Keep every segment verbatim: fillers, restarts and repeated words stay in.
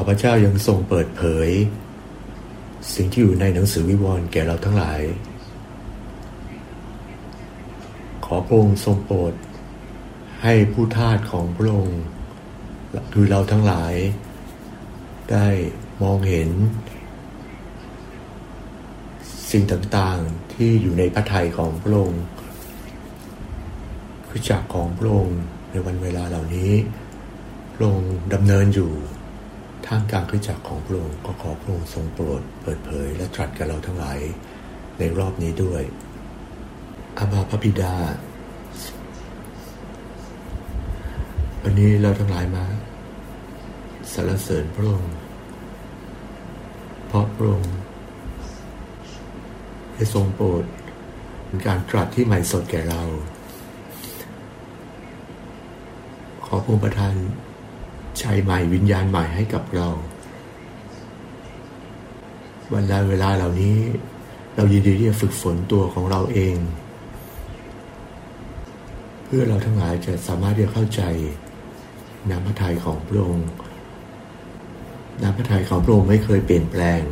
อพระเจ้ายังทรงเปิดเผยสิ่งที่อยู่ในหนังสือวิวรณ์แก่เราทั้งหลายขอพระองค์ทรงโปรดให้ผู้ทาสของพระองค์คือเราทั้งหลายได้มองเห็นสิ่งต่างๆที่อยู่ในพระทัยของพระองค์คริสตจักรของพระองค์ในวันเวลาเหล่านี้พระองค์ดำเนินอยู่ท่ามกลางคริสตจักรของพระองค์ก็ขอพระองค์ทรงโปรดเปิดเผยและตรัสกับเราทั้งหลายในรอบนี้ด้วยอาบาพระบิดาวันนี้เราทั้งหลายมาสรรเสริญพระองค์เพราะพระองค์ได้ทรงโปรดเป็นการตรัสที่ใหม่สดแก่เราขอพระองค์ประทานใจใหม่วิญญาณใหม่ให้กับเราวันเวลาเหล่านี้เรายินดีที่จะฝึกฝนตัวของเราเองเพื่อเราทั้งหลายจะสามารถที่จะเข้าใจน้ำพระทัยของพระองค์น้ำพระทัยของพระองค์ไม่เคยเปลี่ยนแปลง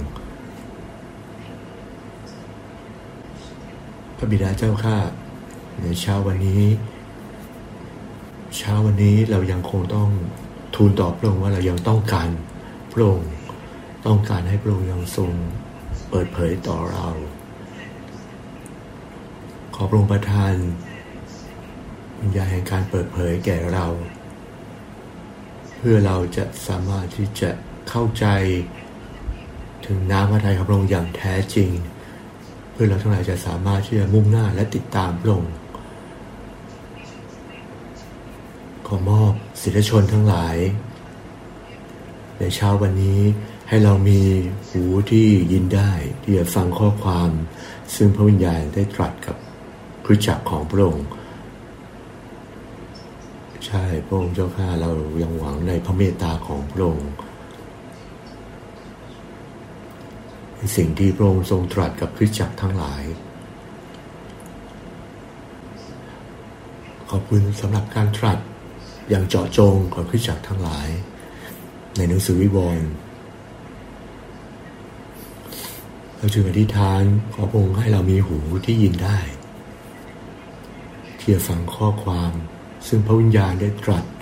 พระบิดาเจ้าข้าในเช้าวันนี้เช้าวันนี้เรายังคงต้องทูลต่อพระองค์ว่าเรายังต้องการพระองค์ต้องการให้พระองค์ยังทรงเปิดเผยต่อเราขอพระองค์ประทานวิญญาณแห่งการเปิดเผยแก่เราเพื่อเราจะสามารถที่จะเข้าใจถึงน้ำพระทัยของพระองค์อย่างแท้จริงเพื่อเราทั้งหลายจะสามารถที่จะมุ่งหน้าและติดตามพระองค์ขอมอบศิษยชนทั้งหลายในเช้าวันนี้ให้เรามีหูที่ยินได้ที่จะฟังข้อความซึ่งพระวิญญาณได้ตรัสกับคริสตจักรของพระองค์ใช่พระองค์เจ้าข้าเรายังหวังในพระเมตตาของพระองค์สิ่งที่พระองค์ทรงตรัสกับคริสตจักรทั้งหลายขอบคุณสำหรับการตรัสอย่างเจาะจงของคริสตจักรทั้งหลายในหนังสือวิวรณ์เราจึงอธิษฐานขอพระองค์ให้เรามีหูที่ยินได้ที่จะฟังข้อความซึ่งพระวิญญาณได้ตรัส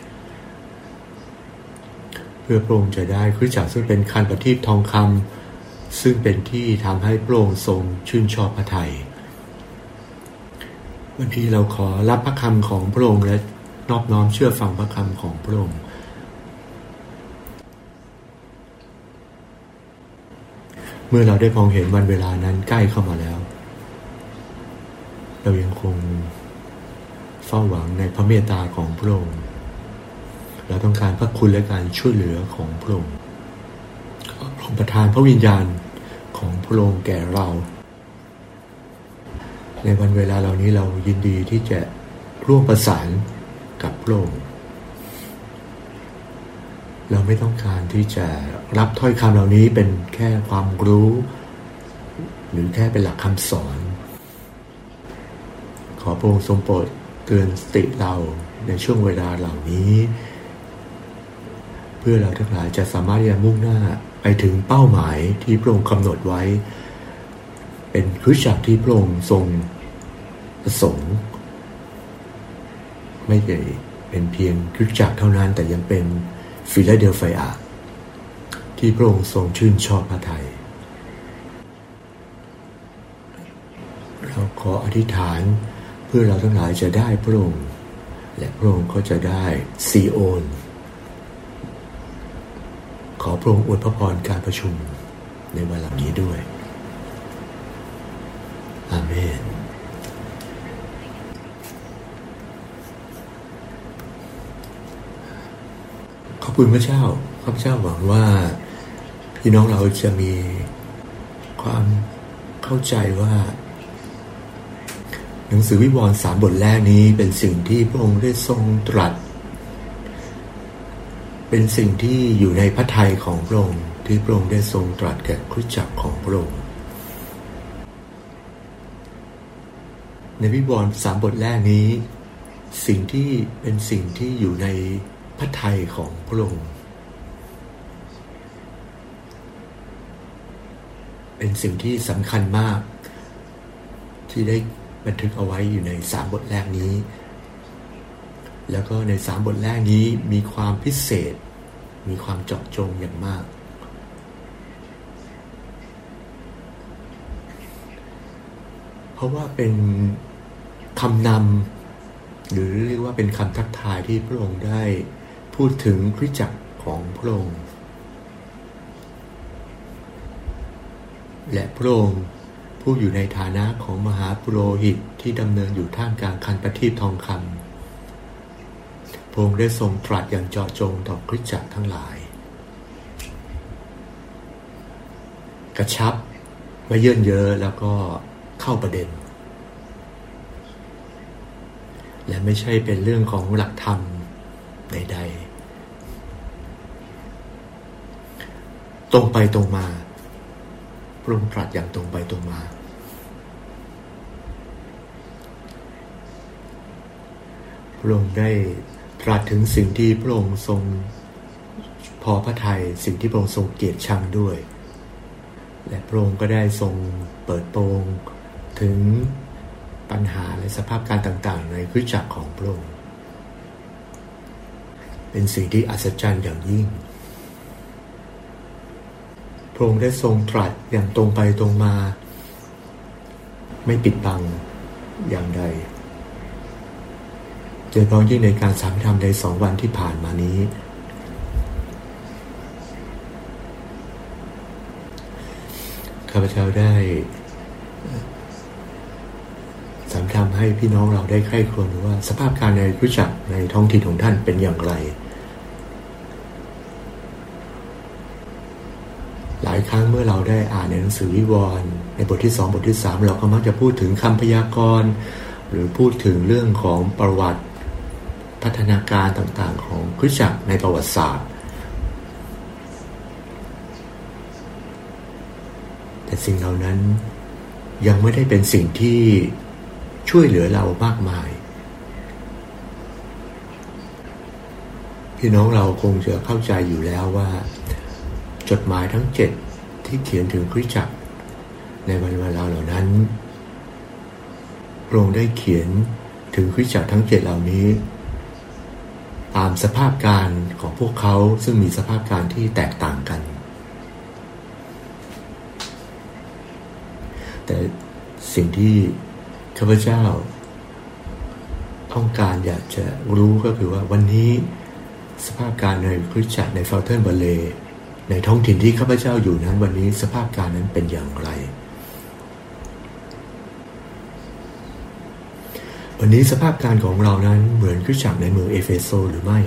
เพื่อพระองค์จะได้คริสตจักรซึ่งเป็นคันประทีปทองคำซึ่งเป็นที่ทำให้พระองค์ทรงชื่นชอบพระทัยวันนี้เราขอรับพระคำของพระองค์และนอบน้อมเชื่อฟังพระคำของพระองค์เมื่อเราได้มองเห็นวันเวลานั้นใกล้เข้ามาแล้วเรายังคงเฝ้าหวังในพระเมตตาของพระองค์เราต้องการพระคุณและการช่วยเหลือของพระองค์พระองค์ประทานพระวิญญาณของพระองค์แก่เราในวันเวลาเหล่านี้เรายินดีที่จะร่วมประสานกับพระองค์เราไม่ต้องการที่จะรับถ้อยคำเหล่านี้เป็นแค่ความรู้หรือแค่เป็นหลักคำสอนขอพระองค์ทรงโปรดเตือนสติเราในช่วงเวลาเหล่านี้เพื่อเราทั้งหลายจะสามารถที่จะมุ่งหน้าไปถึงเป้าหมายที่พระองค์กำหนดไว้เป็นคริสตจักรที่พระองค์ทรงประสงค์ไม่ใช่เป็นเพียงคริสตจักรเท่านั้นแต่ยังเป็นฟิลาเดลเฟียที่พระองค์ทรงชื่นชอบพระทัยเราขออธิษฐานเพื่อเราทั้งหลายจะได้พระองค์และพระองค์ก็จะได้ซีโอนขอพระองค์อวยพระพรการประชุมในวันเหล่านี้ด้วยอาเมนขอบคุณพระเจ้าข้าพเจ้าหวังว่าพี่น้องเราจะมีความเข้าใจว่าหนังสือวิวรณ์สามบทแรกนี้เป็นสิ่งที่พระองค์ได้ทรงตรัสเป็นสิ่งที่อยู่ในพระทัยของพระองค์ที่พระองค์ได้ทรงตรัสแก่คริสตจักรของพระองค์ในวิวรณ์สามบทแรกนี้สิ่งที่เป็นสิ่งที่อยู่ในพระทัยของพระองค์เป็นสิ่งที่สำคัญมากที่ได้บันทึกเอาไว้อยู่ในสามบทแรกนี้แล้วก็ในสามบทแรกนี้มีความพิเศษมีความเจาะจงอย่างมากเพราะว่าเป็นคำนำหรือเรียกว่าเป็นคำทักทายที่พระองค์ได้พูดถึงคริสตจักรของพระองค์และพระองค์ผู้อยู่ในฐานะของมหาปุโรหิตที่ดำเนินอยู่ท่ามกลางคันประทีปทองคำพระองค์ได้ทรงตรัสอย่างเจาะจงต่อคริสตจักรทั้งหลายกระชับไม่เยินเยอะแล้วก็เข้าประเด็นและไม่ใช่เป็นเรื่องของหลักธรรมใดๆตรงไปตรงมาพระองค์ตรัสอย่างตรงไปตรงมาพระองค์ได้ตรัสถึงสิ่งที่พระองค์ทรงพอพระทัยสิ่งที่พระองค์ทรงเกลียดชังด้วยและพระองค์ก็ได้ทรงเปิดโปงถึงปัญหาและสภาพการต่างๆในคริสตจักรของพระองค์เป็นสิ่งที่อัศจรรย์อย่างยิ่งพระองค์ได้ทรงตรัสอย่างตรงไปตรงมาไม่ปิดบังอย่างใดโดยเฉพาะยิ่งในการสาธรรมในสองวันที่ผ่านมานี้ข้าพเจ้าได้สาธรรมให้พี่น้องเราได้ใคร่ครวญว่าสภาพการในคริสตจักรในท้องถิ่นของท่านเป็นอย่างไรหลายครั้งเมื่อเราได้อ่านในหนังสือวิวรณ์ในบทที่สองบทที่สามเราก็มักจะพูดถึงคำพยากรณ์หรือพูดถึงเรื่องของประวัติพัฒนาการต่างๆของคริสตจักรในประวัติศาสตร์แต่สิ่งเหล่านั้นยังไม่ได้เป็นสิ่งที่ช่วยเหลือเรามากมายพี่น้องเราคงจะเข้าใจอยู่แล้วว่าจดหมายทั้งเจ็ดที่เขียนถึงคริสตจักรในวันเวลาเหล่านั้นพระองค์ได้เขียนถึงคริสตจักรทั้งเจ็ดเหล่านี้ตามสภาพการของพวกเขาซึ่งมีสภาพการที่แตกต่างกันแต่สิ่งที่ข้าพเจ้าต้องการอยากจะรู้ก็คือว่าวันนี้สภาพการในคริสตจักรในฟาวเทิร์นบัลเลย์ในท้องถิ่นที่ข้าพเจ้าอยู่นั้นวันนี้สภาพการนั้นเป็นอย่างไรวันนี้สภาพการของเรานั้นเหมือนคริสตจักรในเมืองเอเฟโซหรือไม่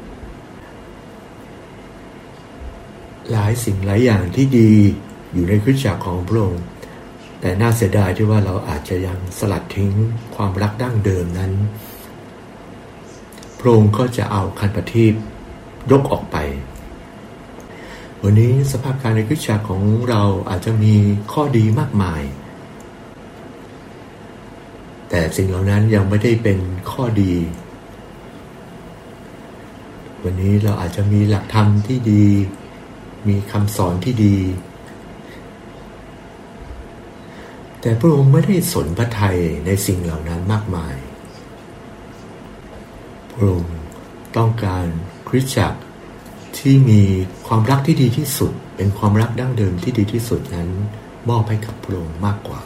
หลายสิ่งหลายอย่างที่ดีอยู่ในคริสตจักรของพระองค์แต่น่าเสียดายที่ว่าเราอาจจะยังสลัดทิ้งความรักดั้งเดิมนั้นพระองค์ก็จะเอาคันประทีปยกออกไปวันนี้สภาพการในคริสตจักรของเราอาจจะมีข้อดีมากมายแต่สิ่งเหล่านั้นยังไม่ได้เป็นข้อดีวันนี้เราอาจจะมีหลักธรรมที่ดีมีคำสอนที่ดีแต่พระองค์ไม่ได้สนพระทัยในสิ่งเหล่านั้นมากมายพระองค์ต้องการคริสตจักรที่มีความรักที่ดีที่สุดเป็นความรักดั้งเดิมที่ดีที่สุดนั้นมอบให้กับพระองค์มากกว่า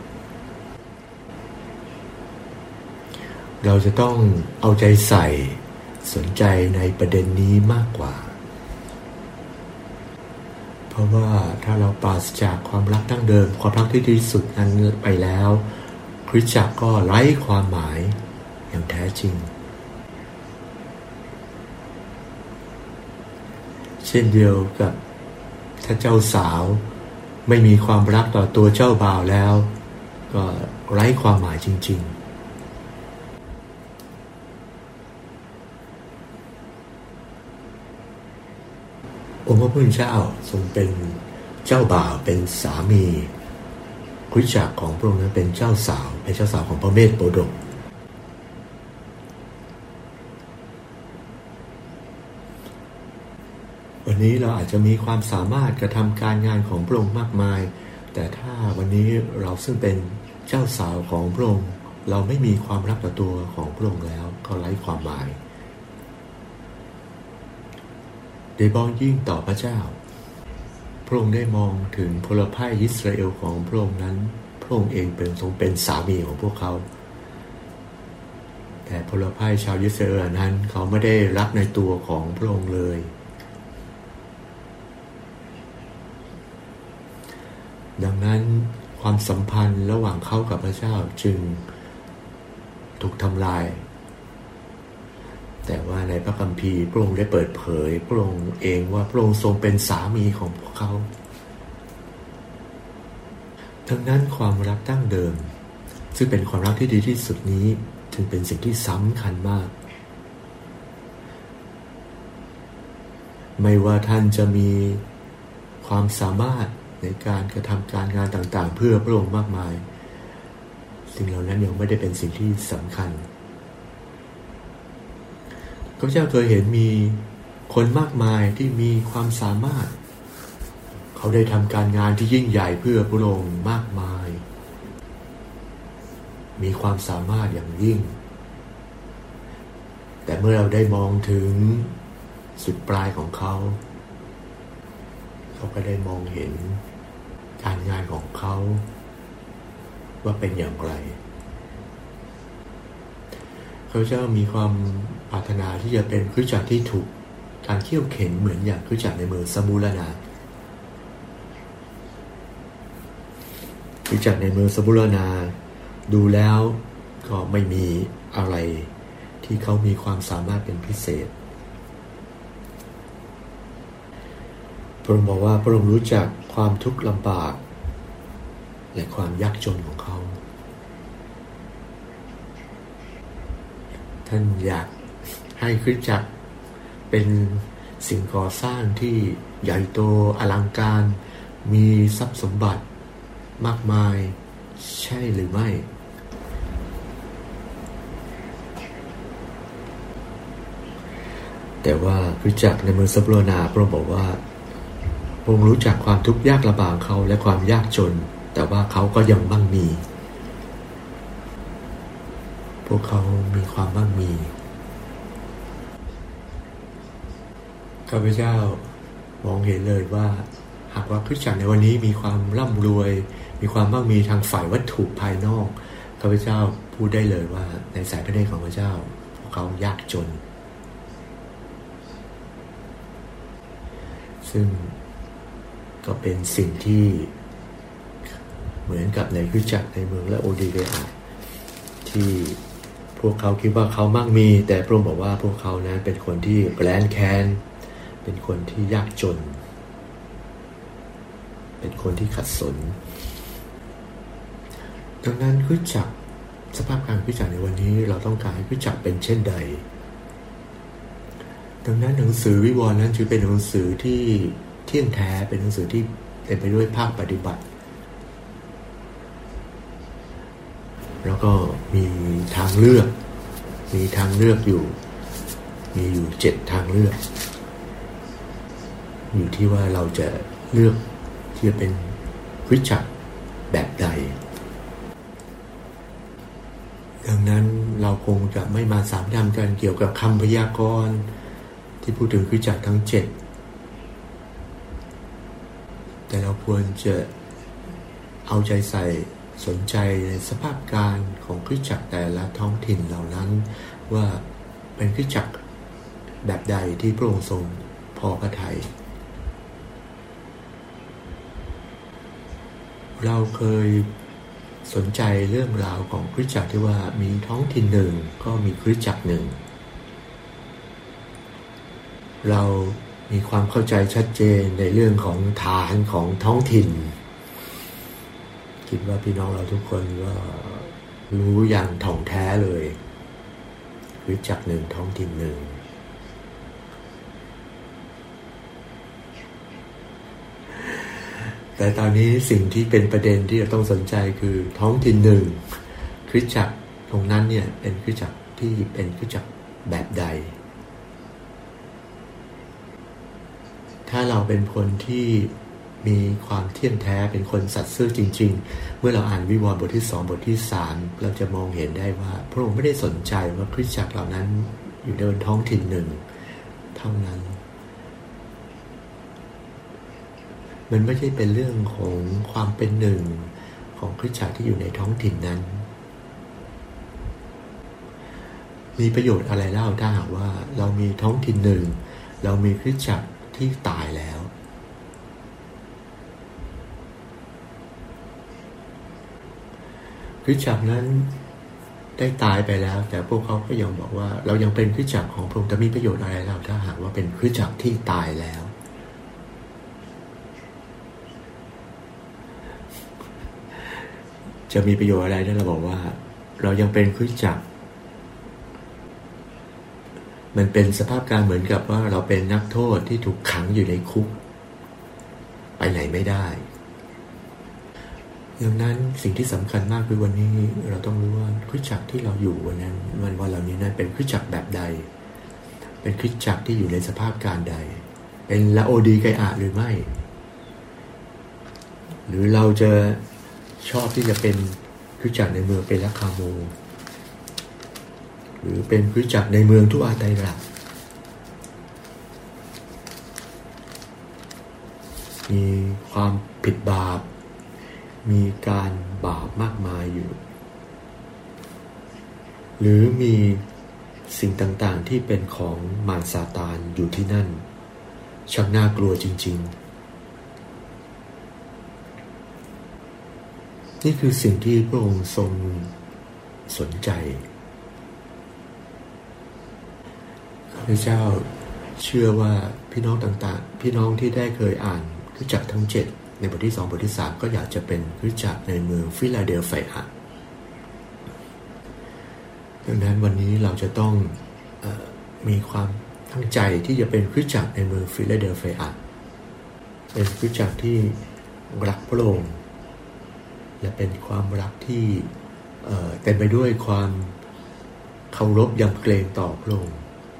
เราจะต้องเอาใจใส่สนใจในประเด็นนี้มากกว่าเพราะว่าถ้าเราปราศจากความรักดั้งเดิมความรักที่ดีที่สุดนั้นไปแล้วคริสตจักรก็ไร้ความหมายอย่างแท้จริงเช่นเดียวกับถ้าเจ้าสาวไม่มีความรักต่อตัวเจ้าบ่าวแล้วก็ไร้ความหมายจริงๆองค์พระผู้เป็นเจ้าทรงเป็นเจ้าบ่าวเป็นสามีคริสตจักรของพระองค์นั้นเป็นเจ้าสาวเป็นเจ้าสาวของพระเมธโปรดกวันนี้เราอาจจะมีความสามารถกระทำการงานของพระองค์มากมายแต่ถ้าวันนี้เราซึ่งเป็นเจ้าสาวของพระองค์เราไม่มีความรักต่อตัวของพระองค์แล้วก็ไร้ความหมายโดยเฉพาะยิ่งต่อพระเจ้าพระองค์ได้มองถึงพลพ่ายอิสราเอลของพระองค์นั้นพระองค์เองเป็นทรงเป็นสามีของพวกเขาแต่พลพ่ายชาวอิสราเอลนั้นเขาไม่ได้รักในตัวของพระองค์เลยดังนั้นความสัมพันธ์ระหว่างเขากับพระเจ้าจึงถูกทำลายแต่ว่าในพระคัมภีร์พระองค์ได้เปิดเผยพระองค์เองว่าพระองค์ทรงเป็นสามีของพวกเขาดังนั้นความรักดั้งเดิมซึ่งเป็นความรักที่ดีที่สุดนี้จึงเป็นสิ่งที่สำคัญมากไม่ว่าท่านจะมีความสามารถในการกระทำการงานต่างๆเพื่อพระองค์มากมายสิ่งเหล่านั้นยังไม่ได้เป็นสิ่งที่สำคัญข้าพเจ้าเคยเห็นมีคนมากมายที่มีความสามารถเขาได้ทำการงานที่ยิ่งใหญ่เพื่อพระองค์มากมายมีความสามารถอย่างยิ่งแต่เมื่อเราได้มองถึงสุดปลายของเขาเขาก็ได้มองเห็นการงานของเขาว่าเป็นอย่างไรข้าพเจ้ามีความปรารถนาที่จะเป็นคริสตจักรที่ถูกการเขี่ยวเข็นเหมือนอย่างคริสตจักรในเมืองสมุรนาคริสตจักรในเมืองสมุรนาดูแล้วก็ไม่มีอะไรที่เขามีความสามารถเป็นพิเศษพระองค์บอกว่าพระองค์รู้จักความทุกข์ลำบากและความยากจนของเขาท่านอยากให้คริสตจักรเป็นสิ่งก่อสร้างที่ใหญ่โตอลังการมีทรัพย์สมบัติมากมายใช่หรือไม่แต่ว่าคริสตจักรในเมืองสมุรนาพระองค์บอกว่าพระองค์รู้จักความทุกข์ยากลำบากเขาและความยากจนแต่ว่าเขาก็ยังมั่งมีพวกเขามีความมั่งมีข้าพเจ้ามองเห็นเลยว่าหากว่าคริสตจักรในวันนี้มีความร่ำรวยมีความมั่งมีทางฝ่ายวัตถุภายนอกข้าพเจ้าพูดได้เลยว่าในสายพระเนตรของพระเจ้าพวกเขายากจนซึ่งก็เป็นสิ่งที่เหมือนกับในคริสตจักรในเมืองละโอดิเกียที่พวกเขาคิดว่าเขามั่งมีแต่พระองค์บอกว่าพวกเขานั้นเป็นคนที่แกล้นแค้นเป็นคนที่ยากจนเป็นคนที่ขัดสนดังนั้นคริสตจักรสภาพการคริสตจักรในวันนี้เราต้องการให้คริสตจักรเป็นเช่นใดดังนั้นหนังสือวิวรณ์นั้นจึงเป็นหนังสือที่เที่ยงแท้เป็นหนังสือที่เต็มไปด้วยภาคปฏิบัติแล้วก็มีทางเลือกมีทางเลือกอยู่มีอยู่เจ็ดทางเลือกอยู่ที่ว่าเราจะเลือกที่จะเป็นคริสตจักรแบบใดดังนั้นเราคงจะไม่มาสามธรรมกันเกี่ยวกับคำพยากรณ์ที่พูดถึงคริสตจักรทั้งเจ็ดแต่เราควรจะเอาใจใส่สนใจในสภาพการของคริสตจักรแต่ละท้องถิ่นเหล่านั้นว่าเป็นคริสตจักรแบบใดที่พระองค์ทรงพอพระทัยเราเคยสนใจเรื่องราวของคริสตจักรที่ว่ามีท้องถิ่นหนึ่งก็มีคริสตจักรหนึ่งเรามีความเข้าใจชัดเจนในเรื่องของฐานของท้องถิ่นคิดว่าพี่น้องเราทุกคนก็รู้อย่างถ่องแท้เลยคริสตจักรหนึ่งท้องถิ่นหนึ่งแต่ตอนนี้สิ่งที่เป็นประเด็นที่เราต้องสนใจคือท้องถิ่นหนึ่งคริสตจักรตรงนั้นเนี่ยเป็นคริสตจักรที่เป็นคริสตจักรแบบใดถ้าเราเป็นคนที่มีความเที่ยงแท้เป็นคนสัตย์ซื่อจริงๆเมื่อเราอ่านวิวรณ์บทที่สองบทที่สามเราจะมองเห็นได้ว่าพระองค์ไม่ได้สนใจว่าคริสตจักรเหล่านั้นอยู่ในท้องถิ่นหนึ่งเท่านั้นมันไม่ใช่เป็นเรื่องของความเป็นหนึ่งของคริสตจักรที่อยู่ในท้องถิ่นนั้นมีประโยชน์อะไรเล่าถ้าหากว่าเรามีท้องถิ่นหนึ่งเรามีคริสตจักรที่ตายแล้วคริสตจักรนั้นได้ตายไปแล้วแต่พวกเขาก็ยังบอกว่าเรายังเป็นคริสตจักรของพระองค์จะมีประโยชน์อะไรเล่าถ้าหากว่าเป็นคริสตจักรที่ตายแล้วจะมีประโยชน์อะไรถ้าเราบอกว่าเรายังเป็นคริสตจักรมันเป็นสภาพการเหมือนกับว่าเราเป็นนักโทษที่ถูกขังอยู่ในคุกไปไหนไม่ได้ดังนั้นสิ่งที่สำคัญมากคือวันนี้เราต้องรู้ว่าคริสตจักรที่เราอยู่วันนั้นวันวันเหล่านี้นั้นเป็นคริสตจักรแบบใดเป็นคริสตจักรที่อยู่ในสภาพการใดเป็นลาโอดีไกอาหรือไม่หรือเราจะชอบที่จะเป็นคริสตจักรในเมืองเปรัคคาโมหรือเป็นคริสตจักรในเมืองทุอาไตระมีความผิดบาปมีการบาปมากมายอยู่หรือมีสิ่งต่างๆที่เป็นของมารซาตานอยู่ที่นั่นชักน่ากลัวจริงๆนี่คือสิ่งที่พระองค์ทรงสนใจข้าพเจ้าเชื่อว่าพี่น้องต่างๆพี่น้องที่ได้เคยอ่านคริสตจักรทั้งเจ็ดในบทที่สองบทที่สามก็อยากจะเป็นคริสตจักรในเมืองฟิลาเดลเฟียดังนั้นวันนี้เราจะต้องเอ่อมีความตั้งใจที่จะเป็นคริสตจักรในเมืองฟิลาเดลเฟียเป็นคริสตจักรที่รักพระองค์และเป็นความรักที่เอ่อเต็มไปด้วยความเคารพยำเกรงต่อพระองค์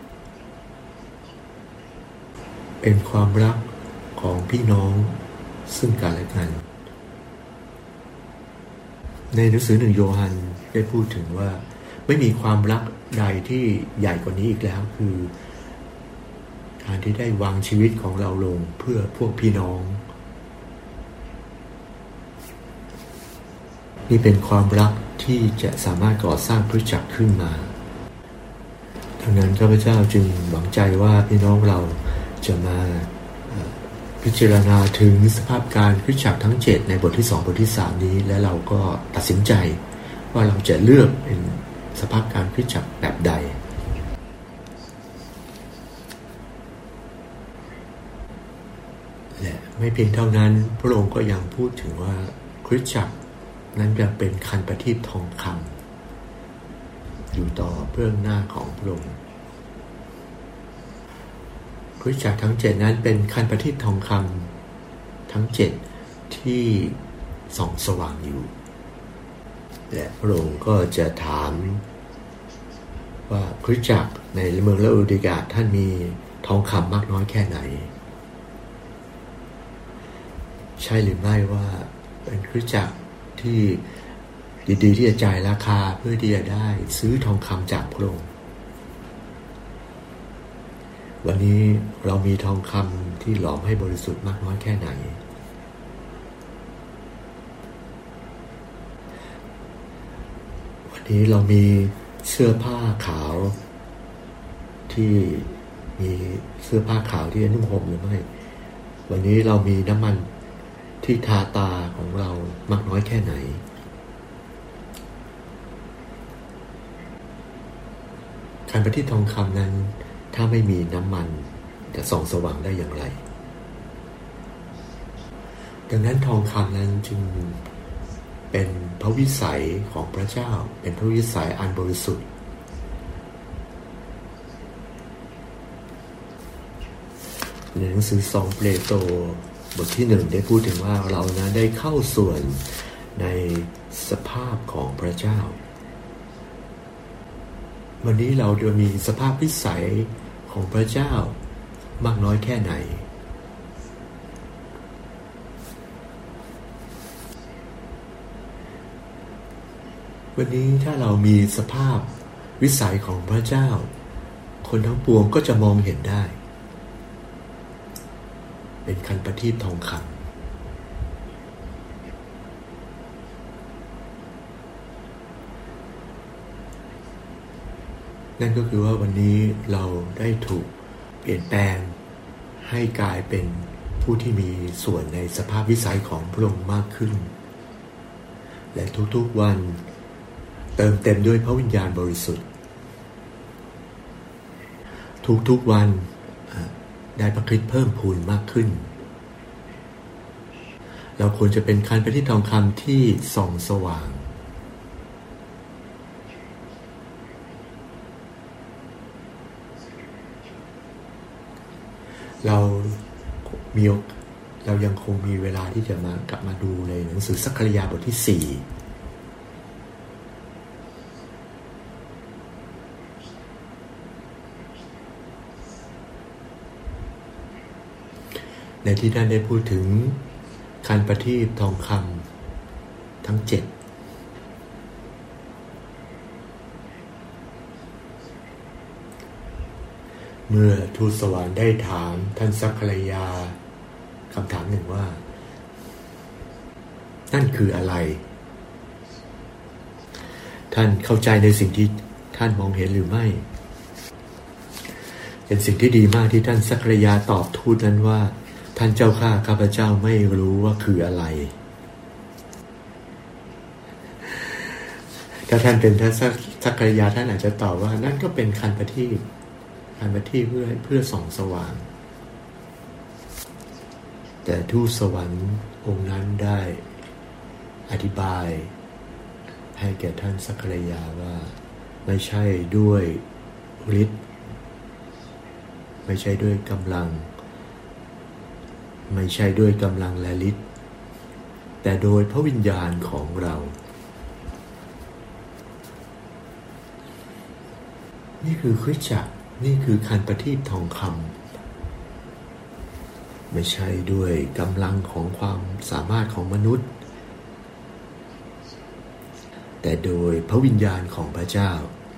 เป็นความรักของพี่น้องซึ่งกันและกันในหนังสือหนึ่งโยฮันได้พูดถึงว่าไม่มีความรักใดที่ใหญ่กว่านี้อีกแล้วคือการที่ได้วางชีวิตของเราลงเพื่อพวกพี่น้องนี่เป็นความรักที่จะสามารถก่อสร้างคริสตจักรขึ้นมาดังนั้นข้าพเจ้าจึงหวังใจว่าพี่น้องเราจะมาพิจารณาถึงสภาพการคริสตจักรทั้งเจ็ดในบทที่สองบทที่สามนี้และเราก็ตัดสินใจว่าเราจะเลือกเป็นสภาพการคริสตจักรแบบใดและไม่เพียงเท่านั้นพระองค์ก็ยังพูดถึงว่าคริสตจักรนั้นจะเป็นคันประทีปทองคำอยู่ต่อเบื้องหน้าของพระองค์คริสตจักรทั้งเจ็ดนั้นเป็นคันประทีปทองคำทั้งเจ็ดที่ส่องสว่างอยู่และพระองค์ก็จะถามว่าคริสตจักรในเมืองลาโอดิกาท่านมีทองคำมากน้อยแค่ไหนใช่หรือไม่ว่าเป็นคริสตจักรที่ดีๆที่จะจ่ายราคาเพื่อที่จะได้ซื้อทองคำจากพระองค์วันนี้เรามีทองคำที่หลอมให้บริสุทธิ์มากน้อยแค่ไหนวันนี้เรามีเสื้อผ้าขาวที่มีเสื้อผ้าขาวที่นุ่งห่มหรือไม่วันนี้เรามีน้ำมันที่ทาตาของเรามากน้อยแค่ไหนการประทีปทองคำนั้นถ้าไม่มีน้ำมันจะส่องสว่างได้อย่างไรดังนั้นทองคำนั้นจึงเป็นพระวิสัยของพระเจ้าเป็นพระวิสัยอันบริสุทธิ์ในหนังสือสองเปโตรบทที่หนึ่งได้พูดถึงว่าเรานั้นได้เข้าส่วนในสภาพของพระเจ้าวันนี้เราจะมีสภาพวิสัยของพระเจ้ามากน้อยแค่ไหนวันนี้ถ้าเรามีสภาพวิสัยของพระเจ้าคนทั้งปวงก็จะมองเห็นได้เป็นคันประทีปทองคำนั่นก็คือว่าวันนี้เราได้ถูกเปลี่ยนแปลงให้กลายเป็นผู้ที่มีส่วนในสภาพวิสัยของพระองค์มากขึ้นและทุกๆวันเติมเต็มด้วยพระวิญญาณบริสุทธิ์ทุกๆวันได้พระคริสต์เพิ่มพูนมากขึ้นเราควรจะเป็นคันประทีปทองคำที่ส่องสว่างเรามีเรายังคงมีเวลาที่จะมากลับมาดูในหนังสือซักคารยาบทที่สี่ในที่ท่านได้พูดถึงคันประทีปทองคำทั้งเจ็ดเมื่อทูตสวรรค์ได้ถามท่านซักคารยาคำถามหนึ่งว่านั่นคืออะไรท่านเข้าใจในสิ่งที่ท่านมองเห็นหรือไม่เป็นสิ่งที่ดีมากที่ท่านซักคารยาตอบทูตนั้นว่าท่านเจ้าข้าข้าพเจ้าไม่รู้ว่าคืออะไรถ้าท่านเป็นท่านซักคารยาท่านอาจจะตอบว่านั่นก็เป็นคันประทีปคันประทีปเพื่อเพื่อส่องสว่างแต่ทูตสวรรค์องค์นั้นได้อธิบายให้แก่ท่านซักคารยาว่าไม่ใช่ด้วยฤทธิ์ไม่ใช่ด้วยกำลังไม่ใช่ด้วยกำลังและฤทธิ์แต่โดยพระวิญญาณของเรานี่คือคริสตจักรนี่คือคันประทีปทองคำไม่ใช่ด้วยกำลังของความสามารถของมนุษย์แต่โดยพระวิญญาณของพระเจ้า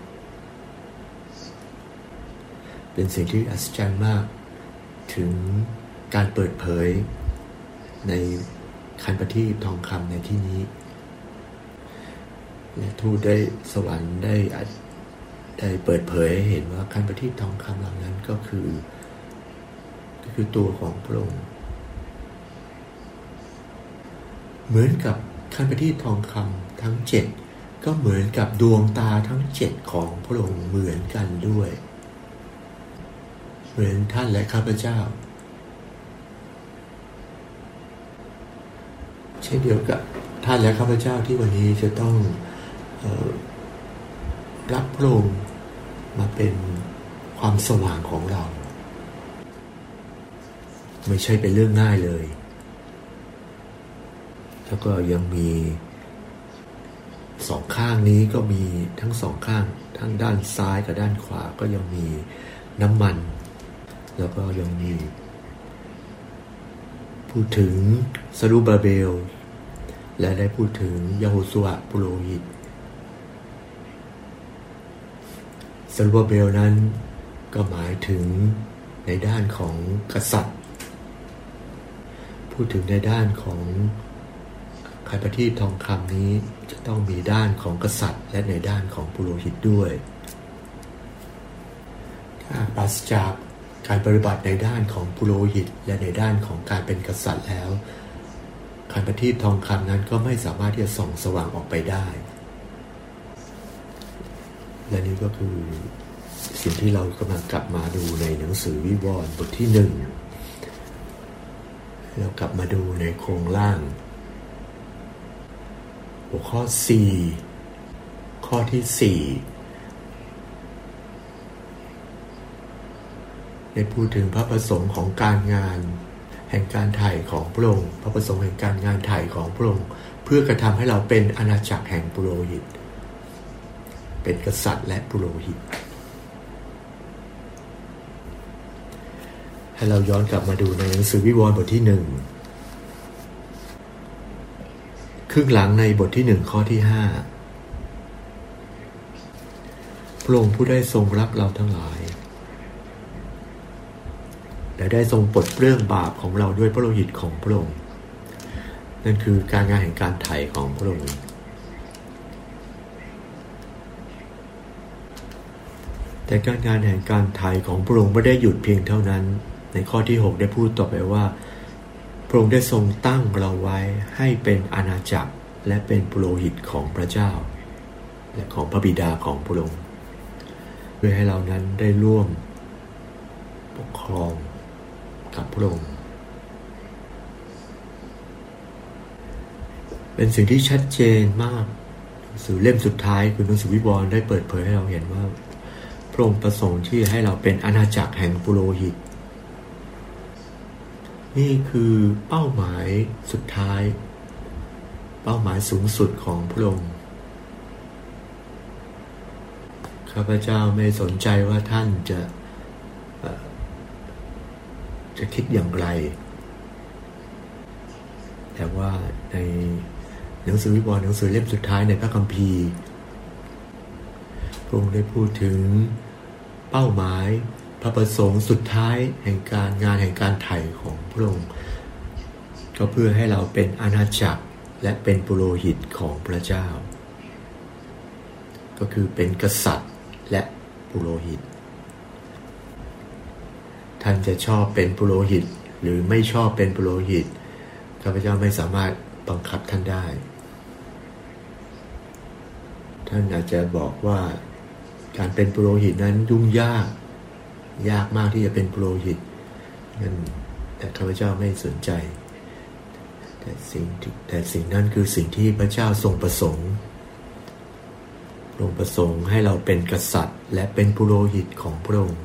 เป็นสิ่งที่อัศจรรย์มากถึงการเปิดเผยในคันประทีปทองคำในที่นี้และทูตได้สวรรค์ได้ได้เปิดเผยให้เห็นว่าคันประทีปทองคำเหล่านั้นก็คือก็คือตัวของพระองค์เหมือนกับคันประทีปทองคำทั้งเจ็ดก็เหมือนกับดวงตาทั้งเจ็ดของพระองค์เหมือนกันด้วยเหมือนท่านและข้าพเจ้าเช่นเดียวกับท่านและข้าพเจ้าที่วันนี้จะต้องเอ่อรับพระองค์มาเป็นความสว่างของเราไม่ใช่เป็นเรื่องง่ายเลยแล้วก็ยังมีสองข้างนี้ก็มีทั้งสองข้างทั้งด้านซ้ายกับด้านขวาก็ยังมีน้ำมันแล้วก็ยังมีพูดถึงซะรุบาเบลและได้พูดถึงยะโฮชัวปุโรหิตซะรุบาเบลนั้นก็หมายถึงในด้านของกษัตริย์พูดถึงในด้านของคันประทีปทองคำนี้จะต้องมีด้านของกษัตริย์และในด้านของปุโรหิตด้วยถ้าปราศจากการปฏิบัติในด้านของปุโรหิตและในด้านของการเป็นกษัตริย์แล้วคันประทีปทองคำนั้นก็ไม่สามารถที่จะส่องสว่างออกไปได้และนี่ก็คือสิ่งที่เรากำลังกลับมาดูในหนังสือวิวรณ์บทที่หนึ่งเรากลับมาดูในโครงล่างหัวข้อสี่ข้อที่สี่ได้พูดถึงพระประสงค์ของการงานแห่งการไถ่ของพระองค์พระประสงค์แห่งการงานไถ่ของพระองค์เพื่อกระทำให้เราเป็นอาณาจักรแห่งปุโรหิตเป็นกษัตริย์และปุโรหิตให้เราย้อนกลับมาดูในหนังสือวิวรณ์บทที่หนึ่งครึ่งหลังในบทที่หนึ่งข้อที่ห้าพระองค์ผู้ได้ทรงรักเราทั้งหลายและได้ทรงปลดเปลื้องบาปของเราด้วยพระโลหิตของพระองค์นั่นคือการงานแห่งการไถ่ของพระองค์แต่การงานแห่งการไถ่ของพระองค์ไม่ได้หยุดเพียงเท่านั้นในข้อที่หกได้พูดต่อไปว่าพระองค์ได้ทรงตั้งเราไว้ให้เป็นอาณาจักรและเป็นปุโรหิตของพระเจ้าและของพระบิดาของพระองค์เพื่อให้เรานั้นได้ร่วมปกครองกับพระองค์เป็นสิ่งที่ชัดเจนมากสื่อเล่มสุดท้ายคือหนังสือวิวรณ์ได้เปิดเผยให้เราเห็นว่าพระองค์ประสงค์ที่ให้เราเป็นอาณาจักรแห่งปุโรหิตนี่คือเป้าหมายสุดท้ายเป้าหมายสูงสุดของพระองค์ข้าพเจ้าไม่สนใจว่าท่านจะจะคิดอย่างไรแต่ว่าในหนังสือวิวรณ์หนังสือเล่มสุดท้ายในพระคัมภีร์พระองค์ได้พูดถึงเป้าหมายพระประสงค์สุดท้ายแห่งการงานแห่งการไถ่ของพระองค์ก็เพื่อให้เราเป็นอาณาจักรและเป็นปุโรหิตของพระเจ้าก็คือเป็นกษัตริย์และปุโรหิตท่านจะชอบเป็นปุโรหิตหรือไม่ชอบเป็นปุโรหิตข้าพเจ้าไม่สามารถบังคับท่านได้ท่านอาจจะบอกว่าการเป็นปุโรหิตนั้นยุ่งยากยากมากที่จะเป็นปุโรหิตนั่นแต่ข้าพเจ้าไม่สนใจแต่สิ่งแต่สิ่งนั้นคือสิ่งที่พระเจ้าทรงประสงค์ทรงประสงค์ให้เราเป็นกษัตริย์และเป็นปุโรหิตของพระองค์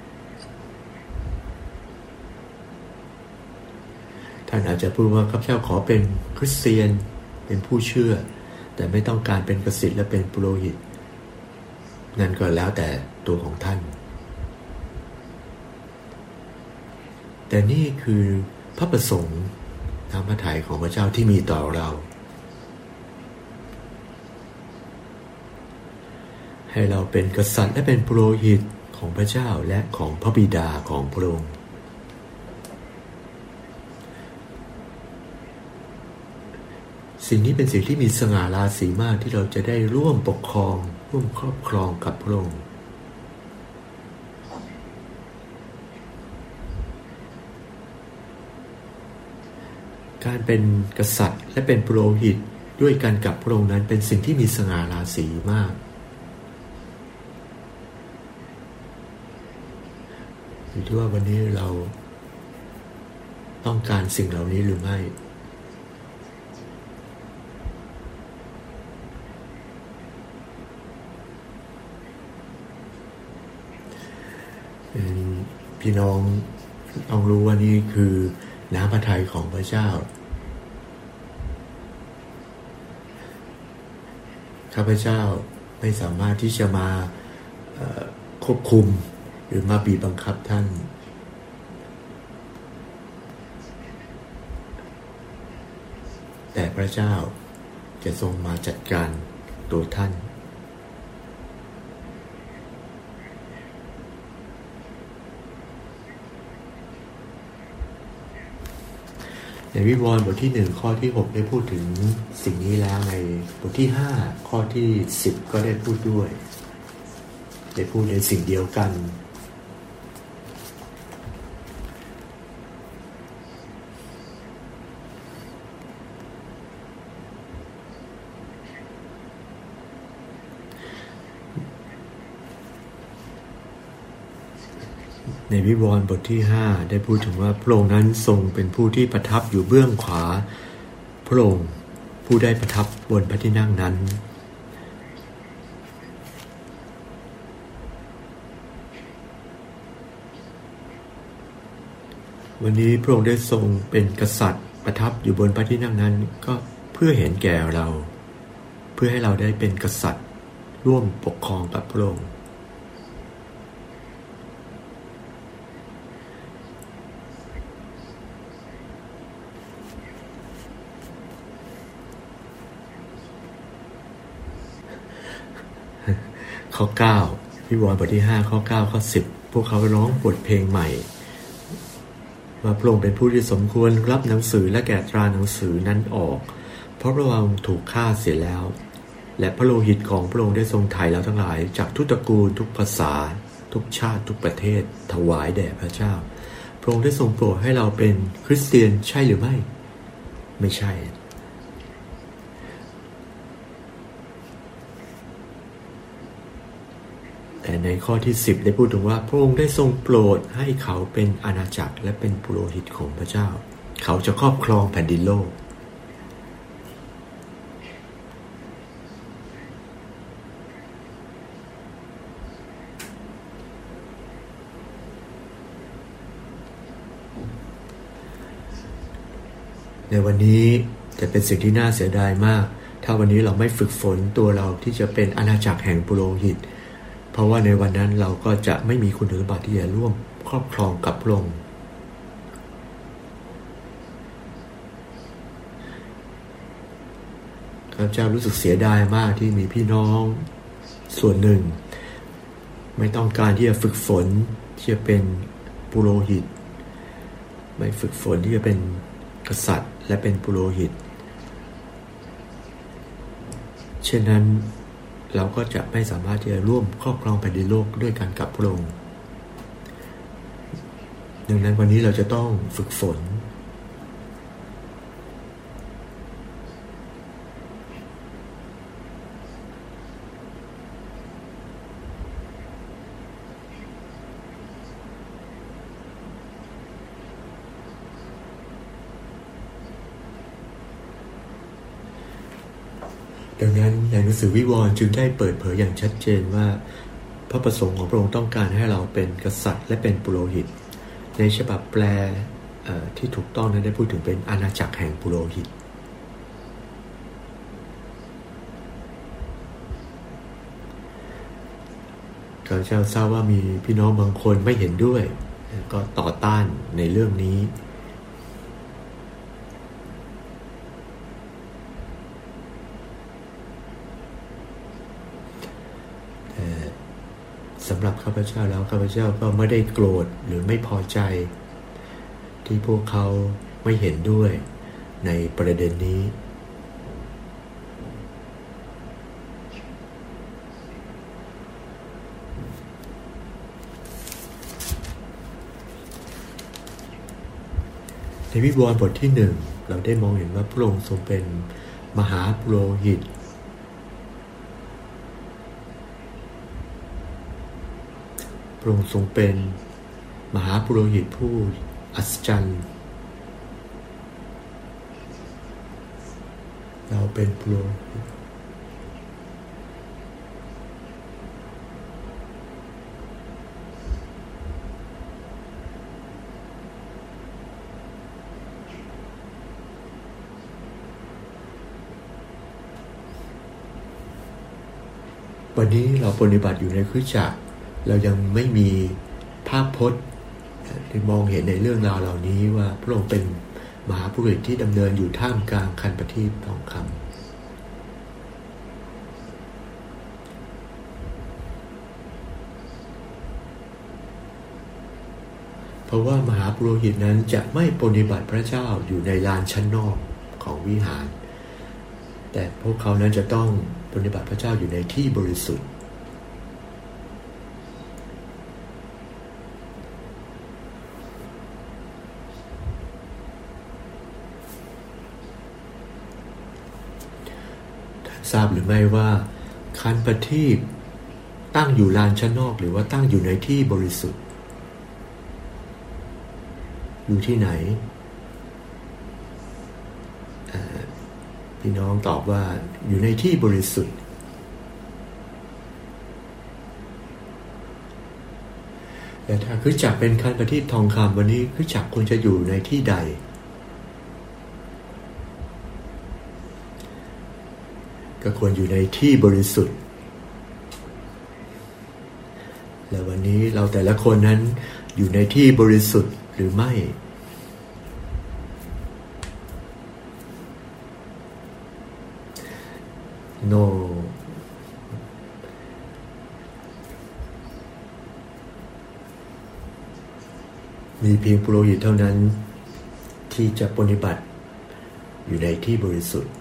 ท่านอาจจะพูดว่าข้าพเจ้าขอเป็นคริสเตียนเป็นผู้เชื่อแต่ไม่ต้องการเป็นกษัตริย์และเป็นปุโรหิตนั่นก็แล้วแต่ตัวของท่านแต่นี่คือพระประสงค์ทางพระทัยของพระเจ้าที่มีต่อเราให้เราเป็นกษัตริย์และเป็นปุโรหิตของพระเจ้าและของพระบิดาของพระองค์สิ่งนี้เป็นสิ่งที่มีสง่าราศีมากที่เราจะได้ร่วมปกครองร่วมครอบครองกับพระองค์การเป็นกษัตริย์และเป็นปุโรหิตด้วยกันกับพระองค์นั้นเป็นสิ่งที่มีสง่าราศีมากอยู่ที่ว่าวันนี้เราต้องการสิ่งเหล่านี้หรือไม่พี่น้องต้องรู้ว่านี่คือน้ำพระทัยของพระเจ้าข้าพเจ้าไม่สามารถที่จะมาควบคุมหรือมาบีบบังคับท่านแต่พระเจ้าจะทรงมาจัดการตัวท่านในวิวรณ์บทที่หนึ่งข้อที่หกได้พูดถึงสิ่งนี้แล้วในบทที่ห้าข้อที่สิบก็ได้พูดด้วยได้พูดในสิ่งเดียวกันในวิวรณ์บทที่ห้าได้พูดถึงว่าพระองค์นั้นทรงเป็นผู้ที่ประทับอยู่เบื้องขวาพระองค์ผู้ได้ประทับบนพระที่นั่งนั้นวันนี้พระองค์ได้ทรงเป็นกษัตริย์ประทับอยู่บนพระที่นั่งนั้นก็เพื่อเห็นแก่เราเพื่อให้เราได้เป็นกษัตริย์ร่วมปกครองกับพระองค์ข้อเก้าวิวรณ์บทที่ห้าข้อเก้าข้อสิบพวกเขาร้องบทเพลงใหม่ว่าพระองค์เป็นผู้ที่สมควรรับหนังสือและแกะตราหนังสือนั้นออกเพราะพระองค์ถูกฆ่าเสียแล้วและพระโลหิตของพระองค์ได้ทรงไถ่แล้วทั้งหลายจากทุกตระกูลทุกภาษาทุกชาติทุกประเทศถวายแด่พระเจ้าพระองค์ได้ทรงโปรดให้เราเป็นคริสเตียนใช่หรือไม่ไม่ใช่แต่ในข้อที่สิบได้พูดถึงว่าพระองค์ได้ทรงโปรดให้เขาเป็นอาณาจักรและเป็นปุโรหิตของพระเจ้าเขาจะครอบครองแผ่นดินโลกในวันนี้จะเป็นสิ่งที่น่าเสียดายมากถ้าวันนี้เราไม่ฝึกฝนตัวเราที่จะเป็นอาณาจักรแห่งปุโรหิตเพราะว่าในวันนั้นเราก็จะไม่มีคุณสมบัติที่จะร่วมครอบครองกับพระองค์ข้าพเจ้ารู้สึกเสียดายมากที่มีพี่น้องส่วนหนึ่งไม่ต้องการที่จะฝึกฝนที่จะเป็นปุโรหิตไม่ฝึกฝนที่จะเป็นกษัตริย์และเป็นปุโรหิตเช่นนั้นเราก็จะไม่สามารถที่จะร่วมครอบครองแผ่นดินโลกด้วยกันกับพระองค์ดังนั้นวันนี้เราจะต้องฝึกฝนดังนั้นในหนังสือวิวรณ์จึงได้เปิดเผยอย่างชัดเจนว่าพระประสงค์ของพระองค์ต้องการให้เราเป็นกษัตริย์และเป็นปุโรหิตในฉบับแปลที่ถูกต้องนั้นได้พูดถึงเป็นอาณาจักรแห่งปุโรหิตข้าพเจ้าทราบว่ามีพี่น้องบางคนไม่เห็นด้วยก็ต่อต้านในเรื่องนี้สำหรับข้าพเจ้าแล้วข้าพเจ้าก็ไม่ได้โกรธหรือไม่พอใจที่พวกเขาไม่เห็นด้วยในประเด็นนี้ในวิวรณ์บทที่หนึ่งเราได้มองเห็นว่าพระองค์ทรงเป็นมหาปุโรหิตพระองค์ทรงเป็นมหาปุโรหิตผู้อัศจรรย์เราเป็นปุโรหิตวันนี้เราปฏิบัติอยู่ในคริสตจักรเรายังไม่มีภาพพจน์ที่มองเห็นในเรื่องราวเหล่านี้ว่าพระองค์เป็นมหาปุโรหิตที่ดำเนินอยู่ท่ามกลางคันประทีปทองคำเพราะว่ามหาปุโรหิตนั้นจะไม่ปฏิบัติพระเจ้าอยู่ในลานชั้นนอกของวิหารแต่พวกเขานั้นจะต้องปฏิบัติพระเจ้าอยู่ในที่บริสุทธิ์ทราบหรือไม่ว่าคันประทีปตั้งอยู่ลานชั้นนอกหรือว่าตั้งอยู่ในที่บริสุทธิ์อยู่ที่ไหนพี่น้องตอบว่าอยู่ในที่บริสุทธิ์แต่ถ้าคริสตจักรเป็นคันประทีปทองคำวันนี้คริสตจักรควรจะอยู่ในที่ใดก็ควรอยู่ในที่บริสุทธิ์และวันนี้เราแต่ละคนนั้นอยู่ในที่บริสุทธิ์หรือไม่โนมีเพียงปุโรหิตเท่านั้นที่จะปฏิบัติอยู่ในที่บริสุทธิ์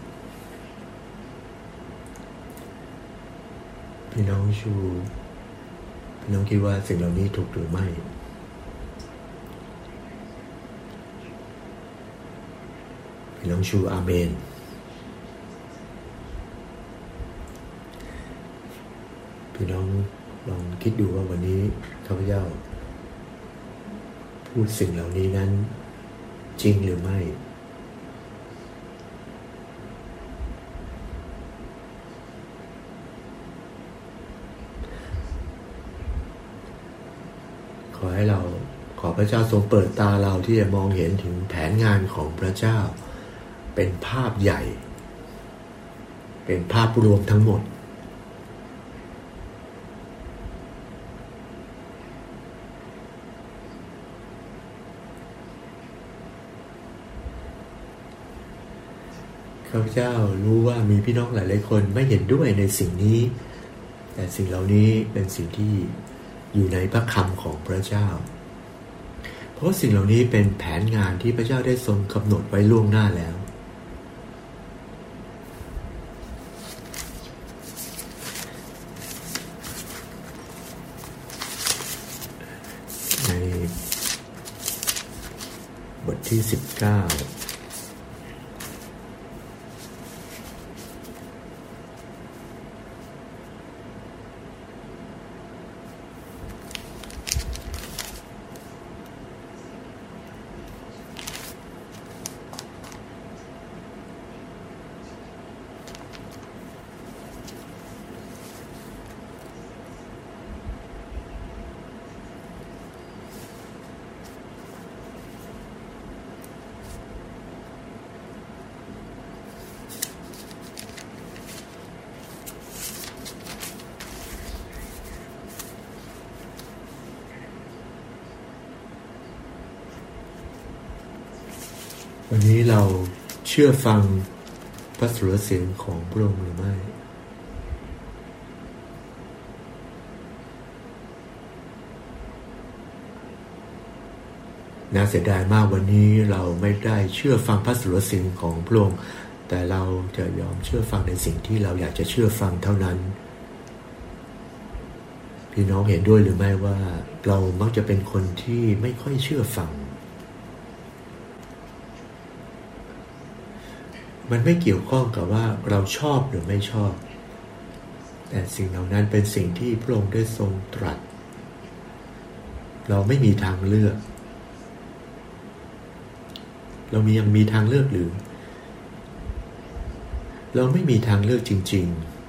พี่น้องชูพี่น้องคิดว่าสิ่งเหล่านี้ถูกหรือไม่พี่น้องชูอาเมนพี่น้องลองคิดดูว่าวันนี้ข้าพเจ้าพูดสิ่งเหล่านี้นั้นจริงหรือไม่ขอให้เราขอพระเจ้าทรงเปิดตาเราที่จะมองเห็นถึงแผนงานของพระเจ้าเป็นภาพใหญ่เป็นภาพรวมทั้งหมดข้าพเจ้ารู้ว่ามีพี่น้องหลายๆคนไม่เห็นด้วยในสิ่งนี้แต่สิ่งเหล่านี้เป็นสิ่งที่อยู่ในพระคำของพระเจ้าเพราะสิ่งเหล่านี้เป็นแผนงานที่พระเจ้าได้ทรงกำหนดไว้ล่วงหน้าแล้วในบทที่สิบเก้าวันนี้เราเชื่อฟังพระสุรเสียงของพระองค์หรือไม่น่าเสียดายมากวันนี้เราไม่ได้เชื่อฟังพระสุรเสียงของพระองค์แต่เราจะยอมเชื่อฟังในสิ่งที่เราอยากจะเชื่อฟังเท่านั้นพี่น้องเห็นด้วยหรือไม่ว่าเรามักจะเป็นคนที่ไม่ค่อยเชื่อฟังมันไม่เกี่ยวข้องกับว่าเราชอบหรือไม่ชอบแต่สิ่งเหล่านั้นเป็นสิ่งที่พระองค์ได้ทรงตรัสเราไม่มีทางเลือกเรามียังมีทางเลือกหรือเราไม่มีทางเลือกจริง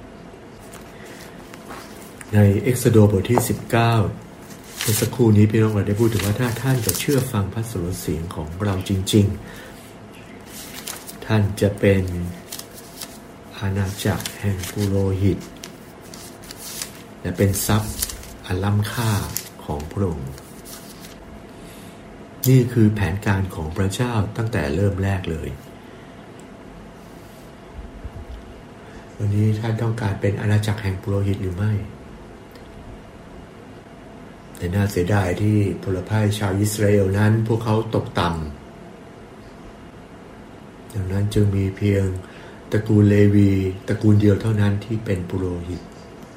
ๆในเอ็กโซโดบทที่สิบเก้าเมื่อสักครู่นี้พี่น้องเราได้พูดถึงว่าถ้าท่านจะเชื่อฟังพระสุรเสียงของเราจริงๆท่านจะเป็นอาณาจักรแห่งปุโรหิตและเป็นทรัพย์อันล้ำค่าของพระองค์นี่คือแผนการของพระเจ้าตั้งแต่เริ่มแรกเลยวันนี้ท่านต้องการเป็นอาณาจักรแห่งปุโรหิตหรือไม่แต่น่าเสียดายที่พลพ่ายชาวอิสราเอลนั้นพวกเขาตกต่ำดังนั้นจึงมีเพียงตระกูลเลวีตระกูลเดียวเท่านั้นที่เป็นปุโรหิต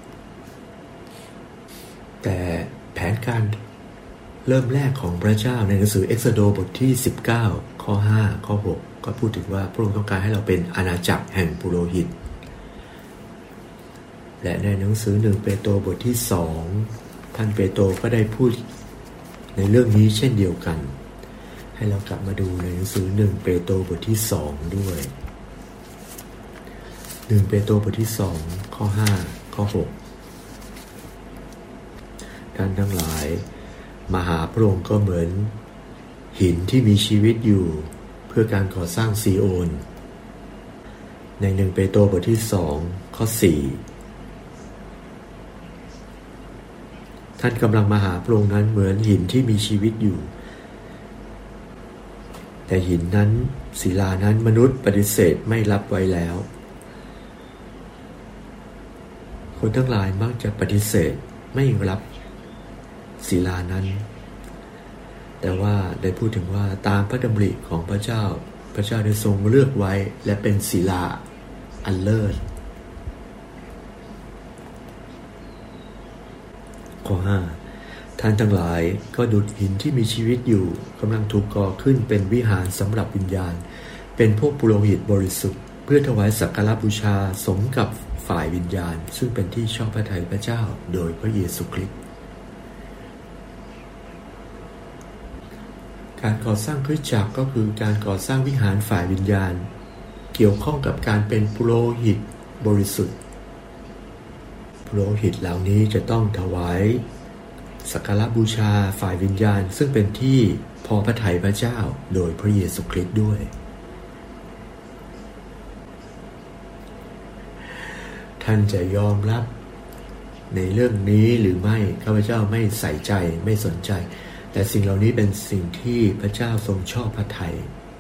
แต่แผนการเริ่มแรกของพระเจ้าในหนังสือเอ็กโซโดบทที่สิบเก้าข้อห้าข้อหกก็พูดถึงว่าพระองค์ต้องการให้เราเป็นอาณาจักรแห่งปุโรหิตและในหนังสือหนึ่งเปโตรบทที่สองท่านเปโตรก็ได้พูดในเรื่องนี้เช่นเดียวกันให้เรากลับมาดูในหนังสือหนึ่งเปโตรบทที่สองด้วยหนึ่งเปโตรบทที่สองข้อห้าข้อหกท่านทั้งหลายมาหาพระองค์ก็เหมือนหินที่มีชีวิตอยู่เพื่อการก่อสร้างซีโอนในหนึ่งเปโตรบทที่สองข้อสี่ท่านกำลังมาหาพระองค์นั้นเหมือนหินที่มีชีวิตอยู่แต่หินนั้นศิลานั้นมนุษย์ปฏิเสธไม่รับไว้แล้วคนทั้งหลายมักจะปฏิเสธไม่รับศิลานั้นแต่ว่าได้พูดถึงว่าตามพระดำริของพระเจ้าพระเจ้าได้ทรงเลือกไว้และเป็นศิลาอันเลิศข้อห้าท่านทั้งหลายก็ดุจหินที่มีชีวิตอยู่กำลังถูกก่อขึ้นเป็นวิหารสำหรับวิญญาณเป็นพวกปุโรหิตบริสุทธิ์เพื่อถวายสักการบูชาสมกับฝ่ายวิญญาณซึ่งเป็นที่ชอบพระทัยพระเจ้าโดยพระเยซูคริสต์การก่อสร้างคริสตจักรก็คือการก่อสร้างวิหารฝ่ายวิญญาณเกี่ยวข้องกับการเป็นปุโรหิตบริสุทธิ์ปุโรหิตเหล่านี้จะต้องถวายสักการบูชาฝ่ายวิญญาณซึ่งเป็นที่พอพระทัยพระเจ้าโดยพระเยซูคริสต์ด้วยท่านจะยอมรับในเรื่องนี้หรือไม่ข้าพเจ้าไม่ใส่ใจไม่สนใจแต่สิ่งเหล่านี้เป็นสิ่งที่พระเจ้าทรงชอบพระทัย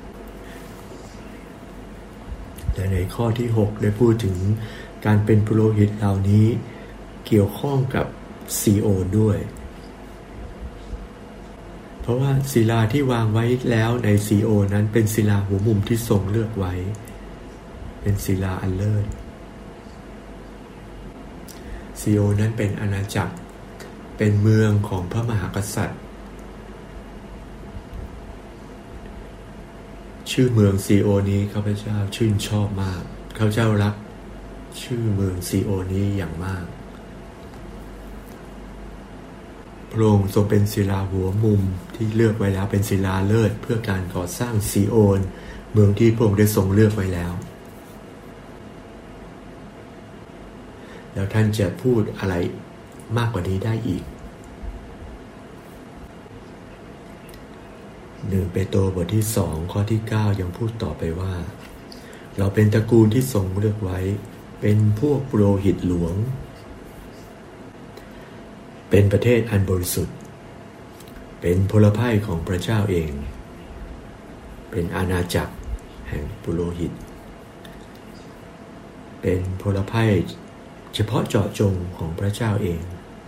และในข้อที่หกได้พูดถึงการเป็นปุโรหิตเหล่านี้เกี่ยวข้องกับซีโอนด้วยเพราะว่าศิลาที่วางไว้แล้วในซีโอนนั้นเป็นศิลาหัวมุมที่ทรงเลือกไว้เป็นศิลาอันเลิศซีโอนนั้นเป็นอาณาจักรเป็นเมืองของพระมหากษัตริย์ชื่อเมืองซีโอนี้ข้าพเจ้าชื่นชอบมากข้าพเจ้ารักชื่อเมืองซีโอนี้อย่างมากพระองค์ทรงเป็นศิลาหัวมุมที่เลือกไว้แล้วเป็นศิลาเลิศเพื่อการก่อสร้างซีโอนเมืองที่พระองค์ได้ทรงเลือกไว้แล้วแล้วท่านจะพูดอะไรมากกว่านี้ได้อีกหนึ่งเปโตรบทที่สองข้อที่เก้ายังพูดต่อไปว่าเราเป็นตระกูลที่ทรงเลือกไว้เป็นพวกปุโรหิตหลวงเป็นประเทศอันบริสุทธิ์เป็นพลภัยของพระเจ้าเองเป็นอาณาจักรแห่งปุโรหิตเป็นพลภัยเฉพาะเจาะจงของพระเจ้าเอง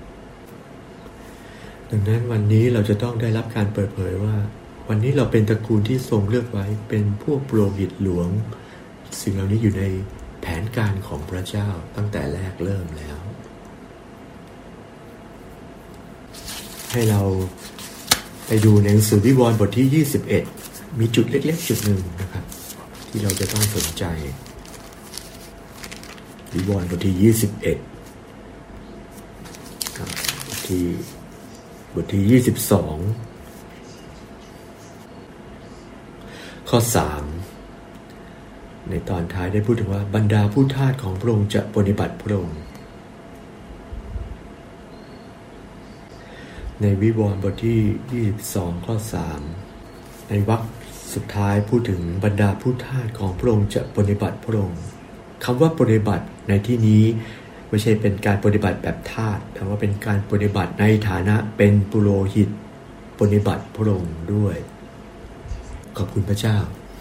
ดังนั้นวันนี้เราจะต้องได้รับการเปิดเผยว่าวันนี้เราเป็นตระกูลที่ทรงเลือกไว้เป็นพวกปุโรหิตหลวงสิ่งเหล่านี้อยู่ในแผนการของพระเจ้าตั้งแต่แรกเริ่มแล้วให้เราไปดูในหนังสือวิวรณ์บทที่ยี่สิบเอ็ดมีจุดเล็กๆจุดหนึ่งนะครับที่เราจะต้องสนใจวิวรณ์บทที่ยี่สิบเอ็ดครับบทที่บทที่ยี่สิบสองข้อสามในตอนท้ายได้พูดถึงว่าบรรดาผู้ทาสของพระองค์จะปฏิบัติพระองค์ในวิวรณ์บทที่ยี่สิบสองข้อสามในวรรคสุดท้ายพูดถึงบรรดาผู้ทาสของพระองค์จะปฏิบัติพระองค์คำว่าปฏิบัติในที่นี้ไม่ใช่เป็นการปฏิบัติแบบทาสแต่ว่าเป็นการปฏิบัติในฐานะเป็นปุโรหิตปฏิบัติพระองค์ด้วยขอบคุณพระเจ้า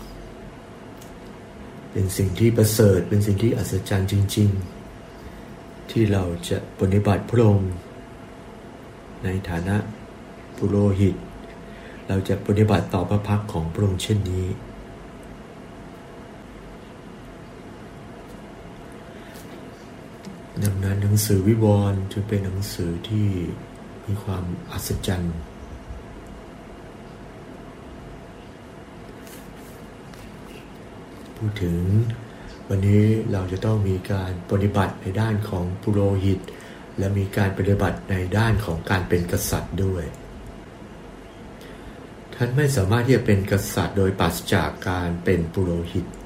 เป็นสิ่งที่ประเสริฐเป็นสิ่งที่อัศจรรย์จริงๆที่เราจะปฏิบัติพระองค์ในฐานะปุโรหิตเราจะปฏิบัติต่อพระพักของพระองค์เช่นนี้ดังนั้นหนังสือวิวรณ์จึงเป็นหนังสือที่มีความอัศจรรย์พูดถึงวันนี้เราจะต้องมีการปฏิบัติในด้านของปุโรหิตและมีการปฏิบัติในด้านของการเป็นกษัตริย์ด้วยท่านไม่สามารถที่จะเป็นกษัตริย์โดยปราศจากการเป็นปุโรหิต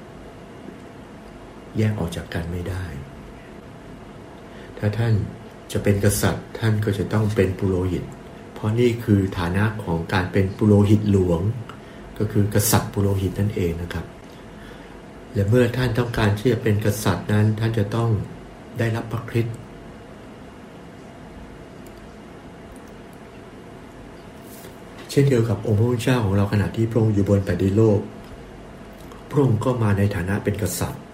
แยกออกจากกันไม่ได้ถ้าท่านจะเป็นกษัตริย์ท่านก็จะต้องเป็นปุโรหิตเพราะนี่คือฐานะของการเป็นปุโรหิตหลวงก็คือกษัตริย์ปุโรหิตนั่นเองนะครับและเมื่อท่านต้องการที่จะเป็นกษัตริย์นั้นท่านจะต้องได้รับพระคริสต์เช่นเดียวกับองค์พระผู้เป็นเจ้าของเราขณะที่พระองค์อยู่บนแผ่นดินโลกพระองค์ก็มาในฐานะเป็นกษัตริย์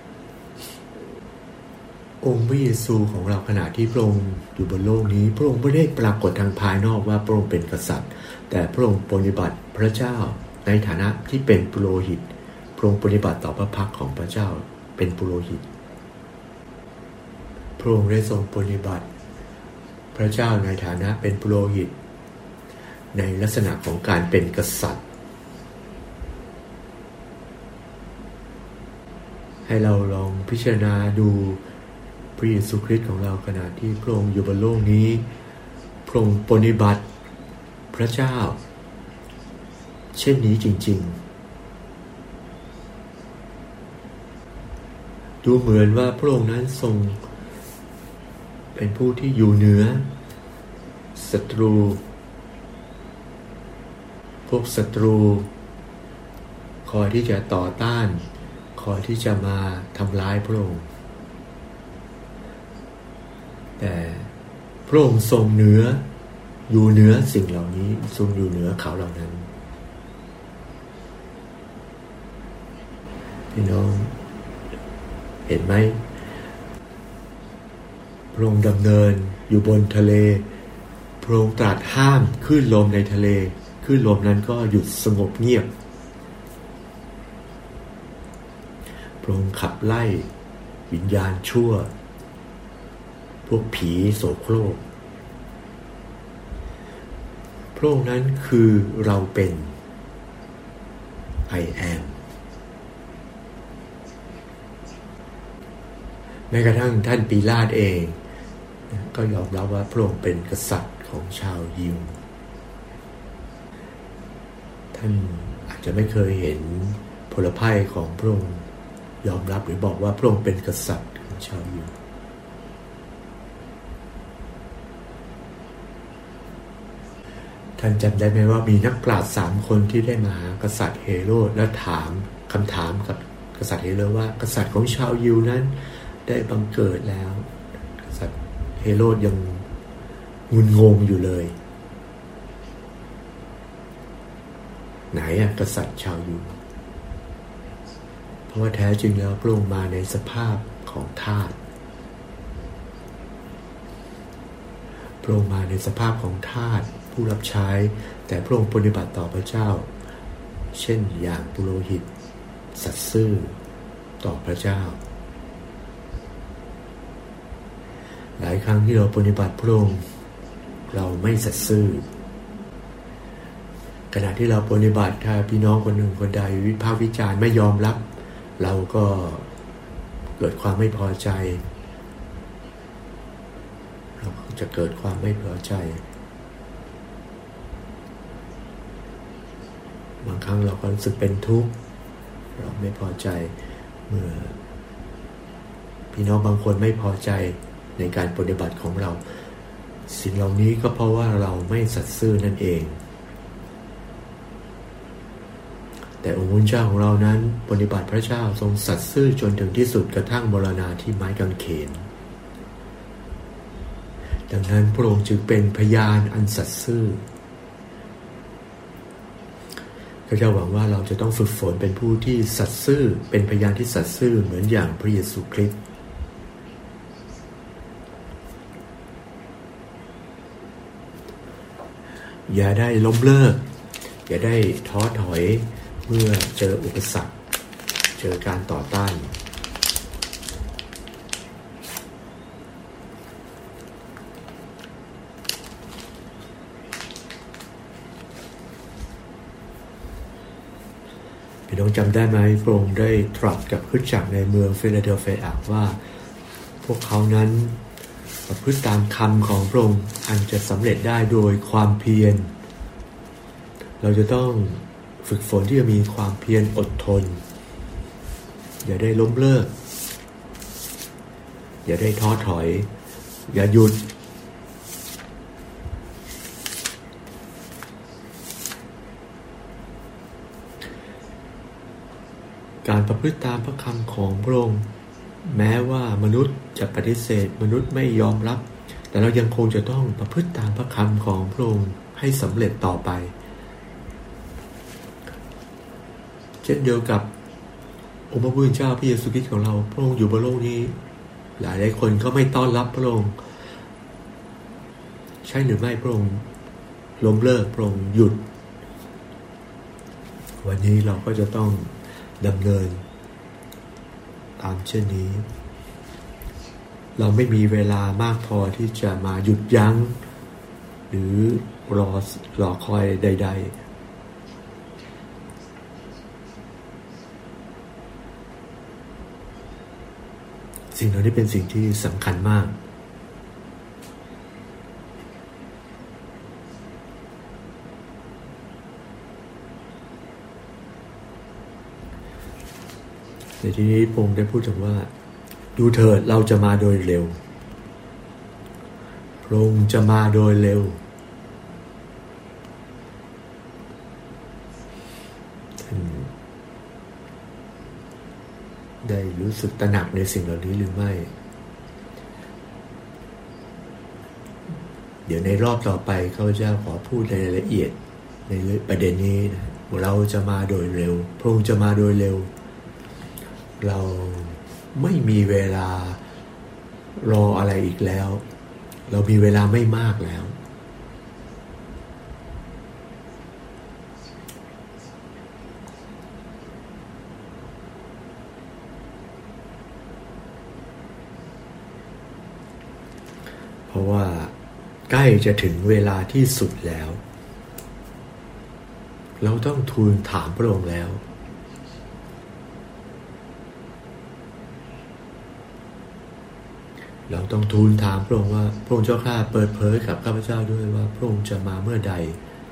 องค์พระเยซูของเราขณะที่พระองค์อยู่บนโลกนี้พระองค์ไม่ได้ปรากฏทางภายนอกว่าพระองค์เป็นกษัตริย์แต่พระองค์ปฏิบัติพระเจ้าในฐานะที่เป็นปุโรหิตพระองค์ปฏิบัติต่อพระพักของพระเจ้าเป็นปุโรหิตพระองค์ได้ทรงปฏิบัติพระเจ้าในฐานะเป็นปุโรหิตในลักษณะของการเป็นกษัตริย์ให้เราลองพิจารณาดูพระเยซูคริสต์ของเราขณะที่พระองค์อยู่บนโลกนี้พระองค์ปฏิบัติพระเจ้าเช่นนี้จริงๆดูเหมือนว่าพระองค์นั้นทรงเป็นผู้ที่อยู่เหนือศัตรูพวกศัตรูคอยที่จะต่อต้านคอยที่จะมาทำร้ายพระองค์แต่พระองค์ทรงเหนืออยู่เหนือสิ่งเหล่านี้ทรงอยู่เหนือเขาเหล่านั้นพี่น้องเห็นไหมพระองค์ดำเนินอยู่บนทะเลพระองค์ตรัสห้ามคลื่นลมในทะเลคลื่นลมนั้นก็หยุดสงบเงียบพระองค์ขับไล่วิญญาณชั่วพวกผีโสโครกพระองค์นั้นคือเราเป็น I am แม้กระทั่งท่านปีลาตเองก็ยอมรับว่าพระองค์เป็นกษัตริย์ของชาวยิวท่านอาจจะไม่เคยเห็นผลภัยของพระองค์ยอมรับหรือบอกว่าพระองค์เป็นกษัตริย์ของชาวยิวท่านจำได้ไหมว่ามีนักปราชญ์สามคนที่ได้มาหากษัตริย์เฮโรดและถามคำถามกับกษัตริย์เฮโรดว่ากษัตริย์ของชาวยิวนั้นได้บังเกิดแล้วกษัตริย์เฮโรดยังงุนงงอยู่เลยไหนอะกษัตริย์ชาวยิวเพราะว่าแท้จริงแล้วพระองค์มาในสภาพของทาสพระองค์มาในสภาพของทาสผู้รับใช้แต่พระองค์ปฏิบัติต่อพระเจ้าเช่นอย่างปุโรหิตสัตย์ซื่อต่อพระเจ้าหลายครั้งที่เราปฏิบัติพระองค์เราไม่สัตย์ซื่อขณะที่เราปฏิบัติถ้าพี่น้องคนหนึ่งคนใดวิพากษ์วิจารณ์ไม่ยอมรับเราก็เกิดความไม่พอใจเราจะเกิดความไม่พอใจบางครั้งเราก็รู้สึกเป็นทุกข์เราไม่พอใจเมื่อพี่น้องบางคนไม่พอใจในการปฏิบัติของเราสิ่งเหล่านี้ก็เพราะว่าเราไม่สัตย์ซื่อนั่นเองแต่องค์พระเจ้าของเรานั้นปฏิบัติพระเจ้าทรงสัตย์ซื่อจนถึงที่สุดกระทั่งมรณาที่ไม้กางเขนดังนั้นพระองค์จึงเป็นพยานอันสัตย์ซื่อข้าพเจ้าหวังว่าเราจะต้องฝึกฝนเป็นผู้ที่สัตย์ซื่อเป็นพยานที่สัตย์ซื่อเหมือนอย่างพระเยซูคริสต์อย่าได้ล้มเลิกอย่าได้ท้อถอยเมื่อเจออุปสรรคเจอการต่อต้านพี่น้องจำได้ไหมพระองค์ได้ตรัสกับคริสตจักรในเมืองฟิลาเดลเฟียว่าพวกเขานั้นประพฤติตามคำของพระองค์อันจะสำเร็จได้โดยความเพียรเราจะต้องฝึกฝนที่จะมีความเพียรอดทนอย่าได้ล้มเลิกอย่าได้ท้อถอยอย่าหยุดการประพฤติตามพระคำของพระองค์แม้ว่ามนุษย์จะปฏิเสธมนุษย์ไม่ยอมรับแต่เรายังคงจะต้องประพฤติตามพระคำของพระองค์ให้สำเร็จต่อไปเช่นเดียวกับองค์พระผู้เป็นเจ้าพระเยซูคริสต์ของเราพระองค์อยู่บนโลกนี้หลายหลายคนก็ไม่ต้อนรับพระองค์ใช่หรือไม่พระองค์ล้มเลิกพระองค์หยุดวันนี้เราก็จะต้องดำเนินตามเช่นนี้เราไม่มีเวลามากพอที่จะมาหยุดยั้งหรือรอรอคอยใดๆสิ่งเหล่านี้เป็นสิ่งที่สำคัญมากในที่นี้พระองค์ได้พูดถึงว่าดูเถิดเราจะมาโดยเร็วพระองค์จะมาโดยเร็วท่านได้รู้สึกตระหนักในสิ่งเหล่านี้หรือไม่เดี๋ยวในรอบต่อไปข้าพเจ้าขอพูดในรายละเอียดในประเด็นนี้นะเราจะมาโดยเร็วพระองค์จะมาโดยเร็วเราไม่มีเวลารออะไรอีกแล้วเรามีเวลาไม่มากแล้วเพราะว่าใกล้จะถึงเวลาที่สุดแล้วเราต้องทูลถามพระองค์แล้วเราต้องทูลถามพระองค์ว่าพระองค์เจ้าข้าเปิดเผยกับข้าพเจ้าด้วยว่าพระองค์จะมาเมื่อใด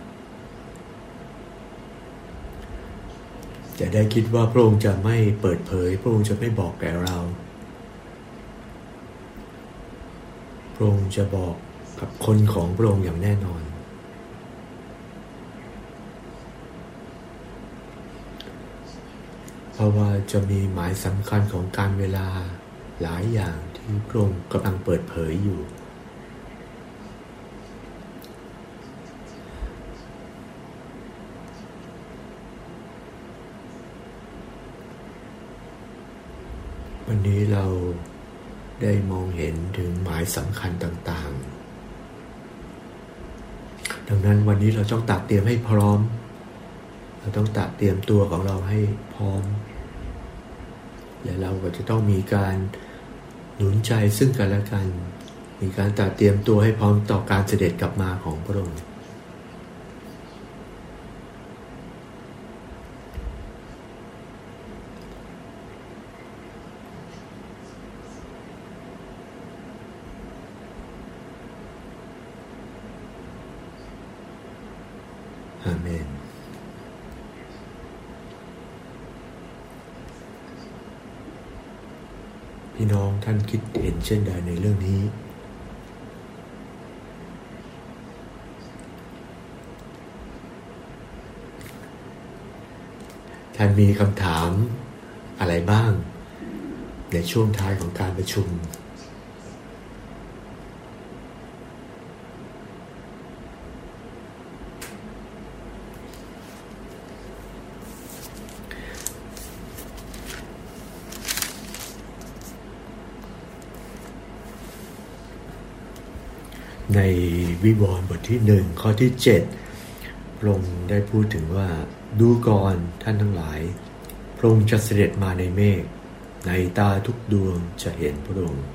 จะได้คิดว่าพระองค์จะไม่เปิดเผยพระองค์จะไม่บอกแก่เราพระองค์จะบอกกับคนของพระองค์อย่างแน่นอนเพราะว่าจะมีหมายสำคัญของการเวลาหลายอย่างที่พระองค์กำลังเปิดเผยอยู่วันนี้เราได้มองเห็นถึงหมายสำคัญต่างๆดังนั้นวันนี้เราต้องตัดเตรียมให้พร้อมเราต้องตัดเตรียมตัวของเราให้พร้อมและเราก็จะต้องมีการหนุนใจซึ่งกันและกันมีการตัดเตรียมตัวให้พร้อมต่อการเสด็จกลับมาของพระองค์อาเมนพี่น้องท่านคิดเห็นเช่นใดในเรื่องนี้ท่านมีคำถามอะไรบ้างในช่วงท้ายของการประชุมในวิวรณ์บทที่หนึ่งข้อที่เจ็ดพระองค์ได้พูดถึงว่าดูก่อนท่านทั้งหลายพระองค์จะเสด็จมาในเมฆในตาทุกดวงจะเห็นพระองค์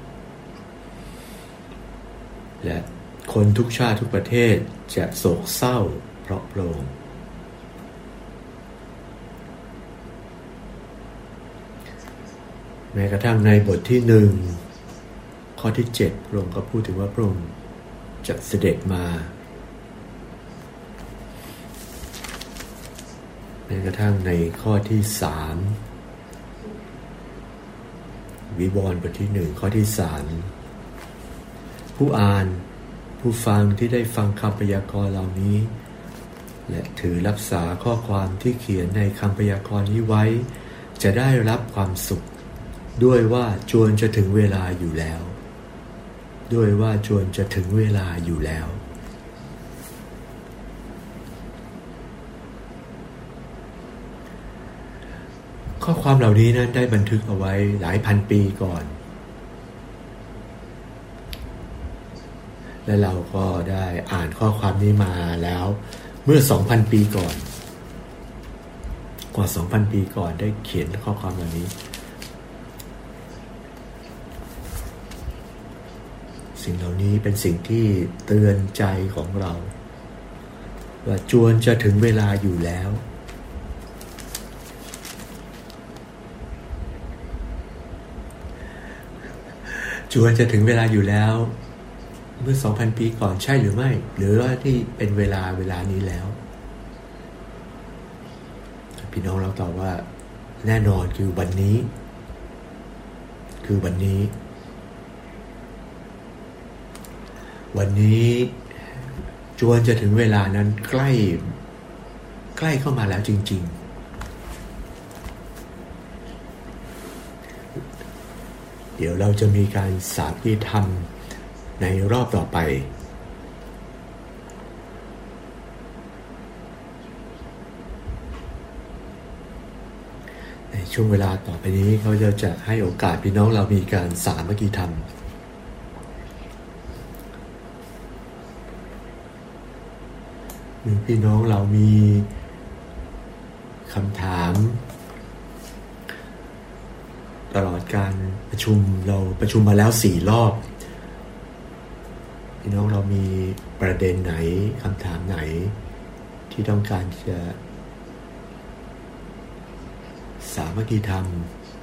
และคนทุกชาติทุกประเทศจะโศกเศร้าเพราะพระองค์แม้กระทั่งในบทที่หนึ่งข้อที่เจ็ดพระองค์ก็พูดถึงว่าพระองค์จะเสด็จมาแม้กระทั่งในข้อที่สามวิวรณ์บทที่หนึ่งข้อที่สามผู้อ่านผู้ฟังที่ได้ฟังคำพยากรณ์เหล่านี้และถือรักษาข้อความที่เขียนในคำพยากรณ์นี้ไว้จะได้รับความสุขด้วยว่าจวนจะถึงเวลาอยู่แล้วด้วยว่าจวนจะถึงเวลาอยู่แล้วข้อความเหล่านี้นั้นได้บันทึกเอาไว้หลายพันปีก่อนและเราก็ได้อ่านข้อความนี้มาแล้วเมื่อ สองพัน ปีก่อนกว่า สองพัน ปีก่อนได้เขียนข้อความเหล่านี้สิ่งเหล่านี้เป็นสิ่งที่เตือนใจของเราว่าจวนจะถึงเวลาอยู่แล้วจวนจะถึงเวลาอยู่แล้วเมื่อ สองพัน ปีก่อนใช่หรือไม่หรือว่าที่เป็นเวลาเวลานี้แล้วพี่น้องเราตอบว่าแน่นอนคือวันนี้คือวันนี้วันนี้จวนจะถึงเวลานั้นใกล้ใกล้เข้ามาแล้วจริงๆเดี๋ยวเราจะมีการสาธิตธรรมในรอบต่อไปในช่วงเวลาต่อไปนี้เขาจะจะให้โอกาสพี่น้องเรามีการสามัคคีธรรมหรือพี่น้องเรามีคำถามตลอดการประชุมเราประชุมมาแล้วสี่รอบพี่น้องเรามีประเด็นไหนคำถามไหนที่ต้องการจะสามัคคีธรรม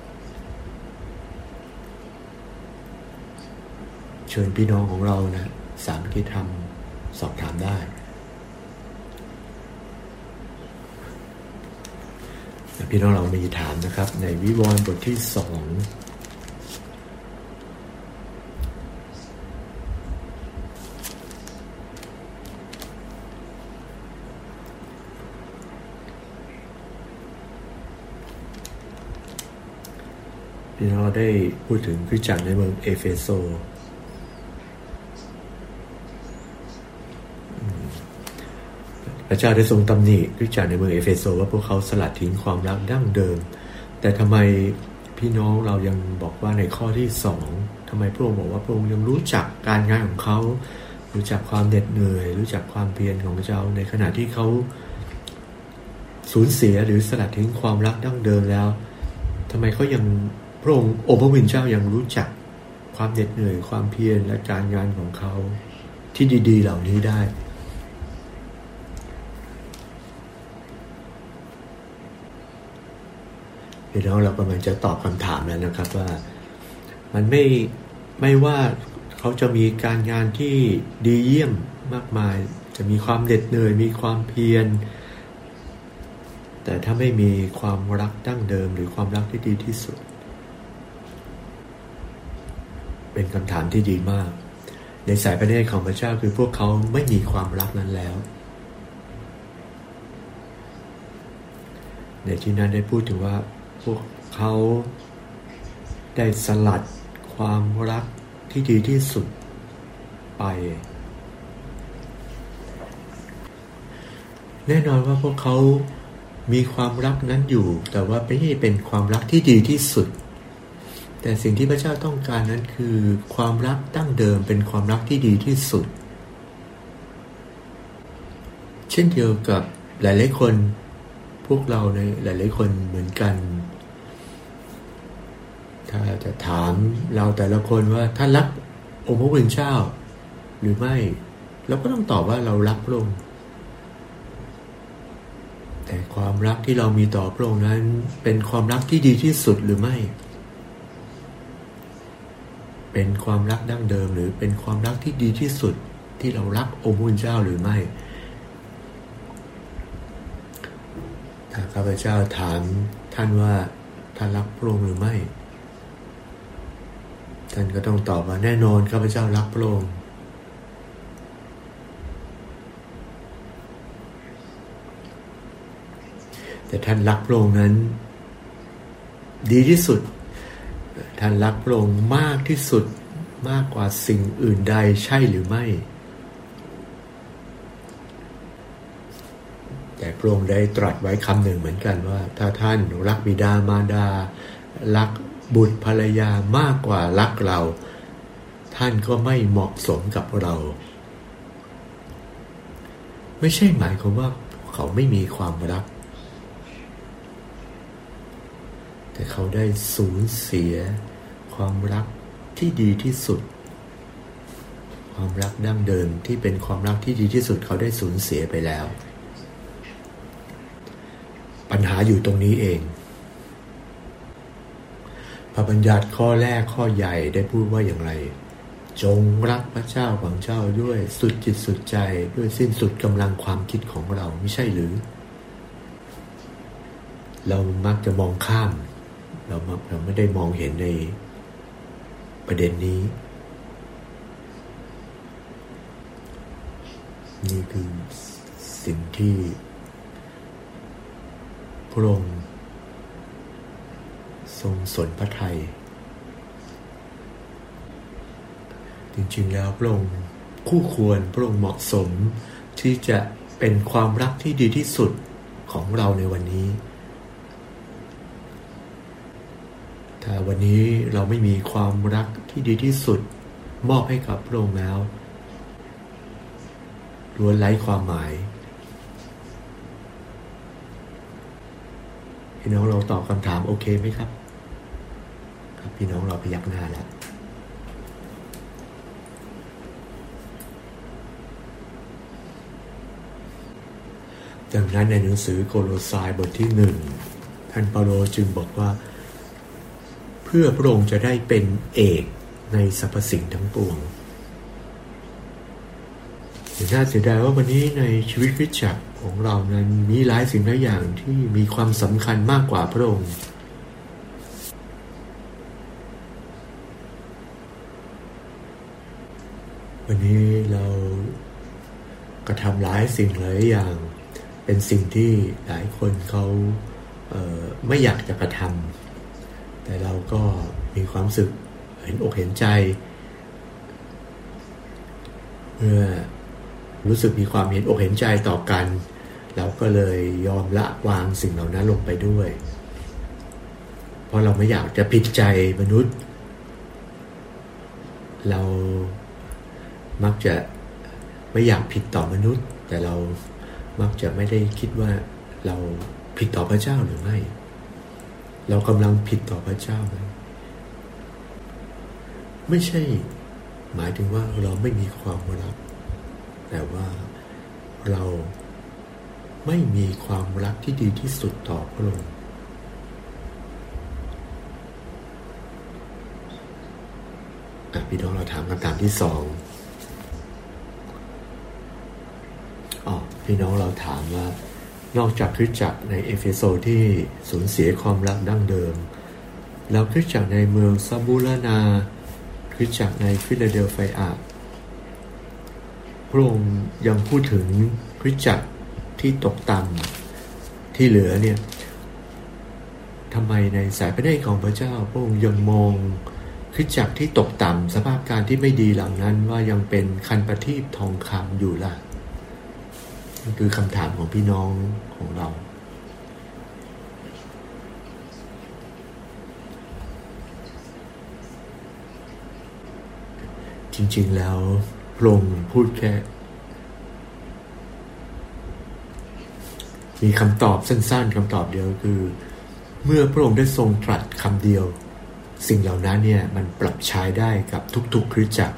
เชิญพี่น้องของเรานะสามัคคีธรรมสอบถามได้พี่น้องเรามีถามนะครับในวิวรณ์บทที่สองพี่น้องเราได้พูดถึงคริสตจักรในเมืองเอเฟโซพระเจ้าได้ทรงตำหนิคริสตจักรในเมืองเอเฟโซว่าพวกเขาสลัดทิ้งความรักดั้งเดิมแต่ทำไมพี่น้องเรายังบอกว่าในข้อที่สองทำไมพระองค์บอกว่าพระองค์ยังรู้จักการงานของเขารู้จักความเหน็ดเหนื่อยรู้จักความเพียรของพระเจ้าในขณะที่เขาสูญเสียหรือสลัดทิ้งความรักดั้งเดิมแล้วทำไมเขายังพระองค์องค์พระผู้เป็นเจ้ายังรู้จักความเหน็ดเหนื่อยความเพียรและการงานของเขาที่ดีๆเหล่านี้ได้พี่น้องเรากำลังจะตอบคำถามแล้วนะครับว่ามันไม่ไม่ว่าเขาจะมีการงานที่ดีเยี่ยมมากมายจะมีความเหน็ดเหนื่อยมีความเพียรแต่ถ้าไม่มีความรักดั้งเดิมหรือความรักที่ดีที่สุดเป็นคำถามที่ดีมากในสายพระเนตรของพระเจ้าคือพวกเขาไม่มีความรักนั้นแล้วในที่นั้นได้พูดถึงว่าพวกเขาได้สลัดความรักที่ดีที่สุดไปแน่นอนว่าพวกเขามีความรักนั้นอยู่แต่ว่าไม่ใช่เป็นความรักที่ดีที่สุดแต่สิ่งที่พระเจ้าต้องการนั้นคือความรักดั้งเดิมเป็นความรักที่ดีที่สุดเช่นเดียวกับหลายๆคนพวกเราในหลายๆคนเหมือนกันถ้าจะถามเราแต่ละคนว่าท่านรักองค์พระผู้เป็นเจ้าหรือไม่เราก็ต้องตอบว่าเรารักพระองค์แต่ความรักที่เรามีต่อพระองค์นั้นเป็นความรักที่ดีที่สุดหรือไม่เป็นความรักดั้งเดิมหรือเป็นความรักที่ดีที่สุดที่เรารักองค์พระผู้เป็นเจ้าหรือไม่ถ้าข้าพเจ้าถามท่านว่าท่านรักพระองค์หรือไม่ท่านก็ต้องตอบว่าแน่นอนข้าพเจ้ารักพระองค์แต่ท่านรักพระองค์นั้นดีที่สุดท่านรักพระองค์มากที่สุดมากกว่าสิ่งอื่นใดใช่หรือไม่แต่พระองค์ได้ตรัสไว้คำหนึ่งเหมือนกันว่าถ้าท่านรักบิดามารดารักบุตรภรรยามากกว่ารักเราท่านก็ไม่เหมาะสมกับเราไม่ใช่หมายความว่าเขาไม่มีความรักแต่เขาได้สูญเสียความรักที่ดีที่สุดความรักดั้งเดิมที่เป็นความรักที่ดีที่สุดเขาได้สูญเสียไปแล้วปัญหาอยู่ตรงนี้เองพระบัญญัติข้อแรกข้อใหญ่ได้พูดว่าอย่างไรจงรักพระเจ้าของเจ้าด้วยสุดจิตสุดใจด้วยสิ้นสุดกำลังความคิดของเราไม่ใช่หรือเรามักจะมองข้ามเราเราไม่ได้มองเห็นในประเด็นนี้นี่คือสิ่งที่พระองค์ทรงสนพระทัยจริงๆแล้วพระองค์คู่ควรพระองค์เหมาะสมที่จะเป็นความรักที่ดีที่สุดของเราในวันนี้ถ้าวันนี้เราไม่มีความรักที่ดีที่สุดมอบให้กับพระองค์แล้วล้วนไร้ความหมายพี่น้องเราตอบคำถามโอเคไหมครับครับพี่น้องเราพยักหน้าแล้วดังนั้นในหนังสือโคโลสายบทที่หนึ่งท่านเปาโลจึงบอกว่าเพื่อพระองค์จะได้เป็นเอกในสรรพสิ่งทั้งปวงน่าเสียดายว่าวันนี้ในชีวิตคริสตจักรของเรานั้นมีหลายสิ่งหลายอย่างที่มีความสำคัญมากกว่าพระองค์วันนี้เรากระทำหลายสิ่งหลายอย่างเป็นสิ่งที่หลายคนเขาเอ่อไม่อยากจะกระทำแต่เราก็มีความรู้สึกเห็นอกเห็นใจเมื่อรู้สึกมีความเห็นอกเห็นใจต่อกันเราก็เลยยอมละวางสิ่งเหล่านั้นลงไปด้วยเพราะเราไม่อยากจะผิดใจมนุษย์เรามักจะไม่อยากผิดต่อมนุษย์แต่เรามักจะไม่ได้คิดว่าเราผิดต่อพระเจ้าหรือไม่เรากำลังผิดต่อพระเจ้าไหมไม่ใช่หมายถึงว่าเราไม่มีความรักแต่ว่าเราไม่มีความรักที่ดีที่สุดต่อพระองค์พี่น้องเราถามคำถามที่สองอ๋อพี่น้องเราถามว่านอกจากคริสตจักรในเอเฟโซที่สูญเสียความรักดั้งเดิมแล้วคริสตจักรในเมืองซาบูลานาคริสตจักรในฟิลาเดลเฟียพระองค์ยังพูดถึงคริสตจักรที่ตกต่ำที่เหลือเนี่ยทำไมในสายพระเนตรของพระเจ้าพระองค์ยังมองคริสตจักรที่ตกต่ำสภาพการที่ไม่ดีเหล่านั้นว่ายังเป็นคันประทีปทองคำอยู่ล่ะนี่คือคำถามของพี่น้องของเราจริงๆแล้วพระองค์พูดแค่มีคำตอบสั้นๆคำตอบเดียวคือเมื่อพระองค์ได้ทรงตรัสคำเดียวสิ่งเหล่านั้นเนี่ยมันปรับใช้ได้กับทุกๆคริสตจักร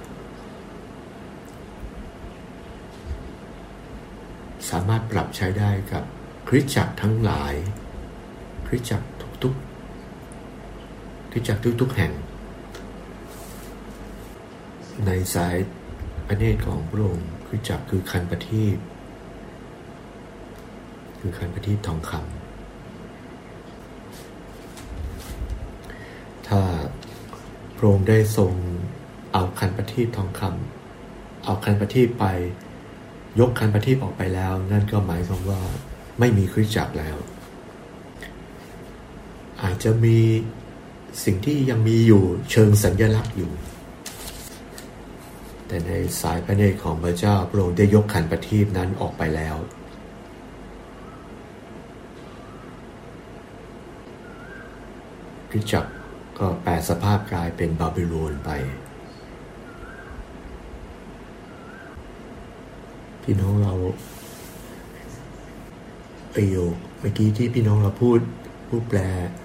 สามารถปรับใช้ได้กับคริสตจักรทั้งหลายคริสตจักรทุกๆคริสตจักรทุกๆแห่งในสายพระเนตรของพระองค์คริสตจักรคือคันประทีปคือคันประทีปทองคำถ้าพระองค์ได้ทรงเอาคันประทีปทองคำเอาคันประทีปไปยกคันประทีปออกไปแล้วนั่นก็หมายความว่าไม่มีคริสตจักรแล้วอาจจะมีสิ่งที่ยังมีอยู่เชิงสัญลักษณ์อยู่แต่ในสายพระเนตรของพระเจ้าพระองค์ได้ยกคันประทีปนั้นออกไปแล้วคริสตจักรก็แปลสภาพกลายเป็นบาบิโลนไปพี่น้องเราประโยคเมื่อกี้ที่พี่น้องเราพูดผู้แปล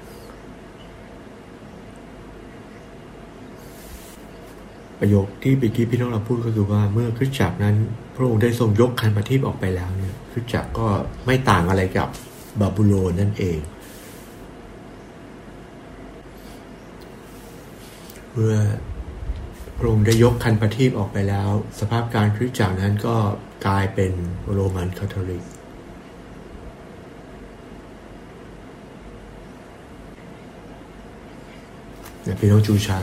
ประโยคที่เมื่อกี้พี่น้องเราพูดก็คือว่าเมื่อคริสตจักรนั้นพระองค์ได้ทรงยกคันประทีปออกไปแล้วเนี่ยคริสตจักรก็ไม่ต่างอะไรกับบาบิโลนนั่นเองเมื่อพระองค์ได้ยกคันประทีปออกไปแล้วสภาพการคริสตจักรนั้นก็กลายเป็นโรมันคาทอลิกพี่น้องจูชัน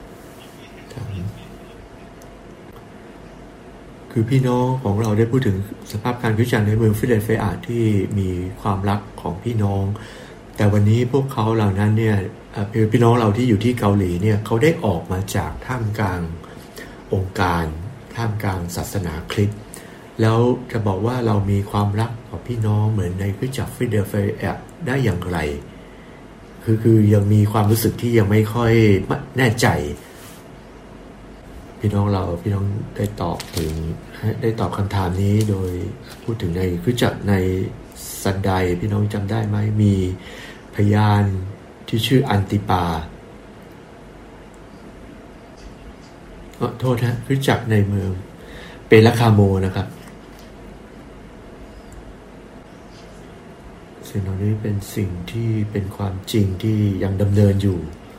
คือพี่น้องของเราได้พูดถึงสภาพการคริสตจักรในเมืองฟิลาเดลเฟียที่มีความรักของพี่น้องแต่วันนี้พวกเขาเหล่านั้นเนี่ยพี่น้องเราที่อยู่ที่เกาหลีเนี่ยเขาได้ออกมาจากท่ามกลางองค์การท่ามกลางศาสนาคริสต์แล้วจะบอกว่าเรามีความรักกับพี่น้องเหมือนในคริสตจักรฟิลาเดลเฟียได้อย่างไรคือคือยังมีความรู้สึกที่ยังไม่ค่อยแน่ใจพี่น้องเราพี่น้องได้ตอบถึงได้ตอบคำถามนี้โดยพูดถึงในคริสตจักรในซันไดพี่น้องจำได้ไหมมีพยานที่ชื่ออันติปาขอโทษนะคริสตจักรในเมืองเปรคาโมนะครับสิ่งเหล่านี้เป็นสิ่งที่เป็นความจริงที่ยังดำเนินอยู่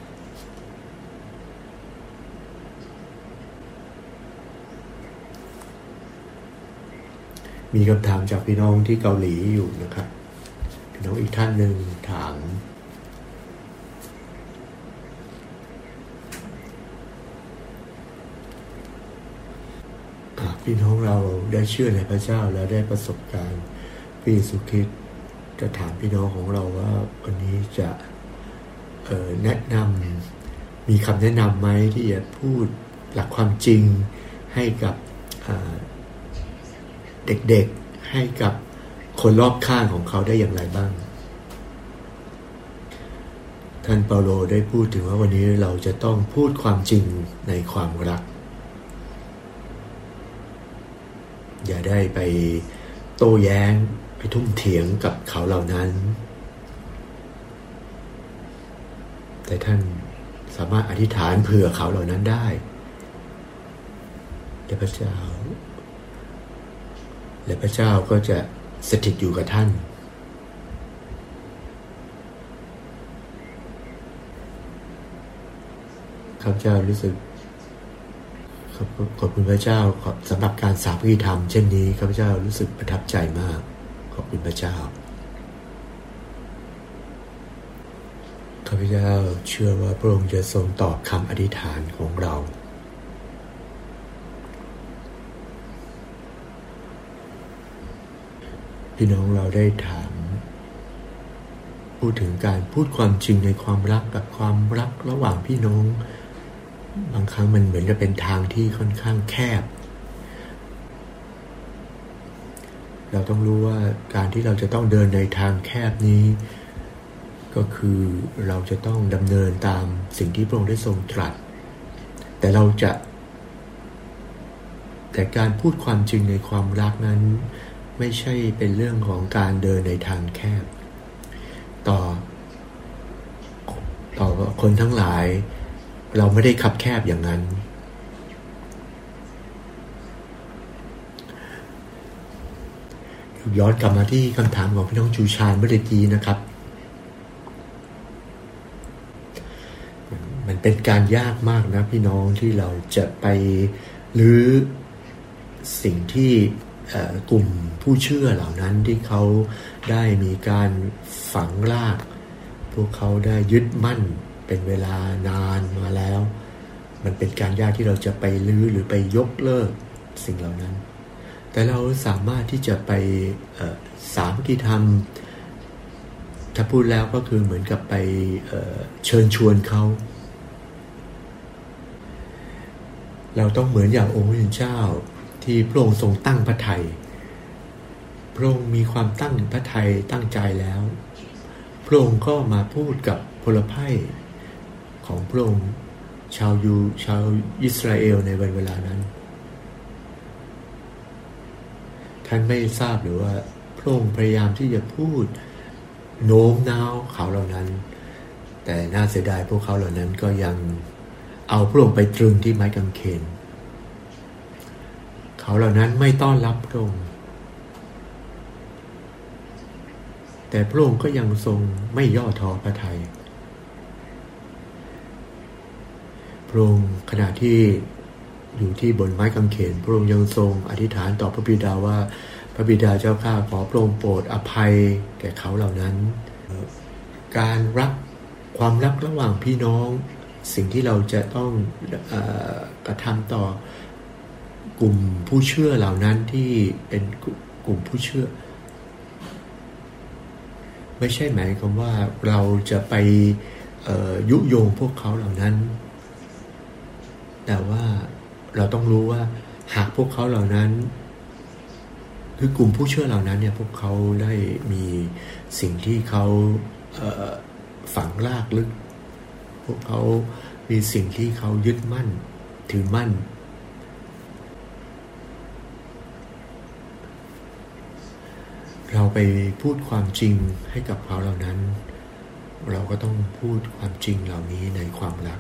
มีคำถามจากพี่น้องที่เกาหลีอยู่นะครับพี่น้องอีกท่านหนึ่งถามพี่น้องเราได้เชื่อในพระเจ้าและได้ประสบการณ์พระเยซูคริสต์จะถามพี่น้องของเราว่าวันนี้จะเอ่อแนะนำมีคำแนะนำไหมที่จะพูดหลักความจริงให้กับเด็กๆให้กับคนรอบข้างของเขาได้อย่างไรบ้างท่านเปาโลได้พูดถึงว่าวันนี้เราจะต้องพูดความจริงในความรักอย่าได้ไปโต้แย้งไปทุ่มเถียงกับเขาเหล่านั้นแต่ท่านสามารถอธิษฐานเผื่อเขาเหล่านั้นได้และพระเจ้าและพระเจ้าก็จะสถิตอยู่กับท่านข้าพเจ้ารู้สึกขอบคุณพระเจ้าสำหรับการสามัคคีธรรมเช่นนี้ข้าพเจ้ารู้สึกประทับใจมากขอบคุณพระเจ้าข้าพเจ้าเชื่อว่าพระองค์จะทรงตอบคำอธิษฐานของเราพี่น้องเราได้ถามพูดถึงการพูดความจริงในความรักกับความรักระหว่างพี่น้องบางครั้งมันเหมือนจะเป็นทางที่ค่อนข้างแคบเราต้องรู้ว่าการที่เราจะต้องเดินในทางแคบนี้ก็คือเราจะต้องดำเนินตามสิ่งที่พระองค์ได้ทรงตรัสแต่เราจะแต่การพูดความจริงในความรักนั้นไม่ใช่เป็นเรื่องของการเดินในทางแคบต่อต่อคนทั้งหลายเราไม่ได้คับแคบอย่างนั้นย้อนกลับมาที่คำถามของพี่น้องจูชานเมื่อกี้นะครับมันเป็นการยากมากนะพี่น้องที่เราจะไปรื้อสิ่งที่กลุ่มผู้เชื่อเหล่านั้นที่เขาได้มีการฝังรากพวกเขาได้ยึดมั่นเป็นเวลานานมาแล้วมันเป็นการยากที่เราจะไปรื้อหรือไปยกเลิกสิ่งเหล่านั้นแต่เราสามารถที่จะไปสามัคคีธรรมถ้าพูดแล้วก็คือเหมือนกับไปเอ่อเชิญชวนเขาเราต้องเหมือนอย่างองค์พระผู้เป็นเจ้าที่พระองค์ทรงตั้งพระทัยพระองค์มีความตั้งพระทัยตั้งใจแล้วพระองค์ก็มาพูดกับพลไพร่ของพระองค์ชาวยูชาวอิสราเอลในวันเวลานั้นท่านไม่ทราบหรือว่าพระองค์พยายามที่จะพูดโน้มน้าวเขาเหล่านั้นแต่น่าเสียดายพวกเขาเหล่านั้นก็ยังเอาพระองค์ไปตรึงที่ไม้กางเขนเขาเหล่านั้นไม่ต้อนรับพระองค์แต่พระองค์ก็ยังทรงไม่ย่อท้อพระทัยพระองค์ขณะที่อยู่ที่บนไม้กางเขนพระองค์ยังทรงอธิษฐานต่อพระบิดาว่าพระบิดาเจ้าข้าขอพระองค์โปรดอภัยแก่เขาเหล่านั้นการรักความรักระหว่างพี่น้องสิ่งที่เราจะต้องเอ่อกระทำต่อกลุ่มผู้เชื่อเหล่านั้นที่เป็นกลุ่มผู้เชื่อไม่ใช่หมายความว่าเราจะไปยุยงพวกเขาเหล่านั้นแต่ว่าเราต้องรู้ว่าหากพวกเขาเหล่านั้นคือกลุ่มผู้เชื่อเหล่านั้นเนี่ยพวกเขาได้มีสิ่งที่เขาฝังรากลึกพวกเขามีสิ่งที่เขายึดมั่นถือมั่นเราไปพูดความจริงให้กับเขาเหล่านั้นเราก็ต้องพูดความจริงเหล่านี้ในความรัก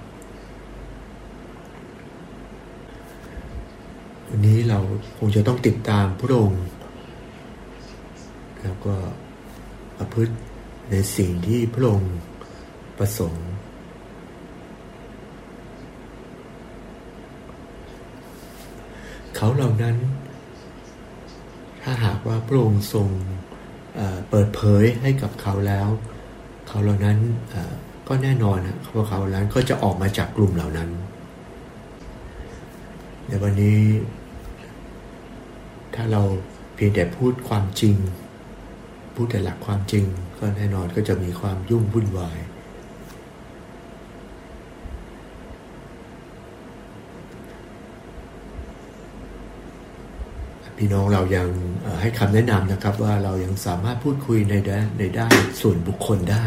วันนี้เราคงจะต้องติดตามพระองค์แล้วก็ประพฤติในสิ่งที่พระองค์ประสงค์เขาเหล่านั้นถ้าหากว่าพระองค์ทรงเอ่อเปิดเผยให้กับเขาแล้วเขาเหล่านั้นเอ่อก็แน่นอนนะพวกเขาเหล่านั้นก็จะออกมาจากกลุ่มเหล่านั้นในวันนี้ถ้าเราเพียงแต่พูดความจริงพูดแต่หลักความจริงก็แน่นอนก็จะมีความยุ่งวุ่นวายพี่น้องเรายังให้คำแนะนำนะครับว่าเรายังสามารถพูดคุยในด้านในด้านส่วนบุคคลได้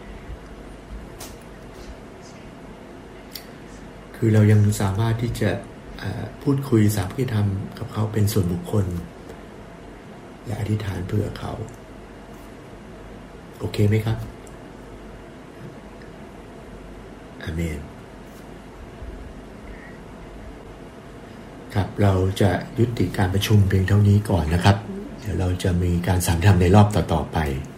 คือเรายังสามารถที่จะพูดคุยสามัคคีธรรมกับเขาเป็นส่วนบุคคลและอธิษฐานเพื่อเขาโอเคไหมครับอาเมนครับเราจะยุติการประชุมเพียงเท่านี้ก่อนนะครับเดี๋ยวเราจะมีการสามธรรมในรอบต่อๆไป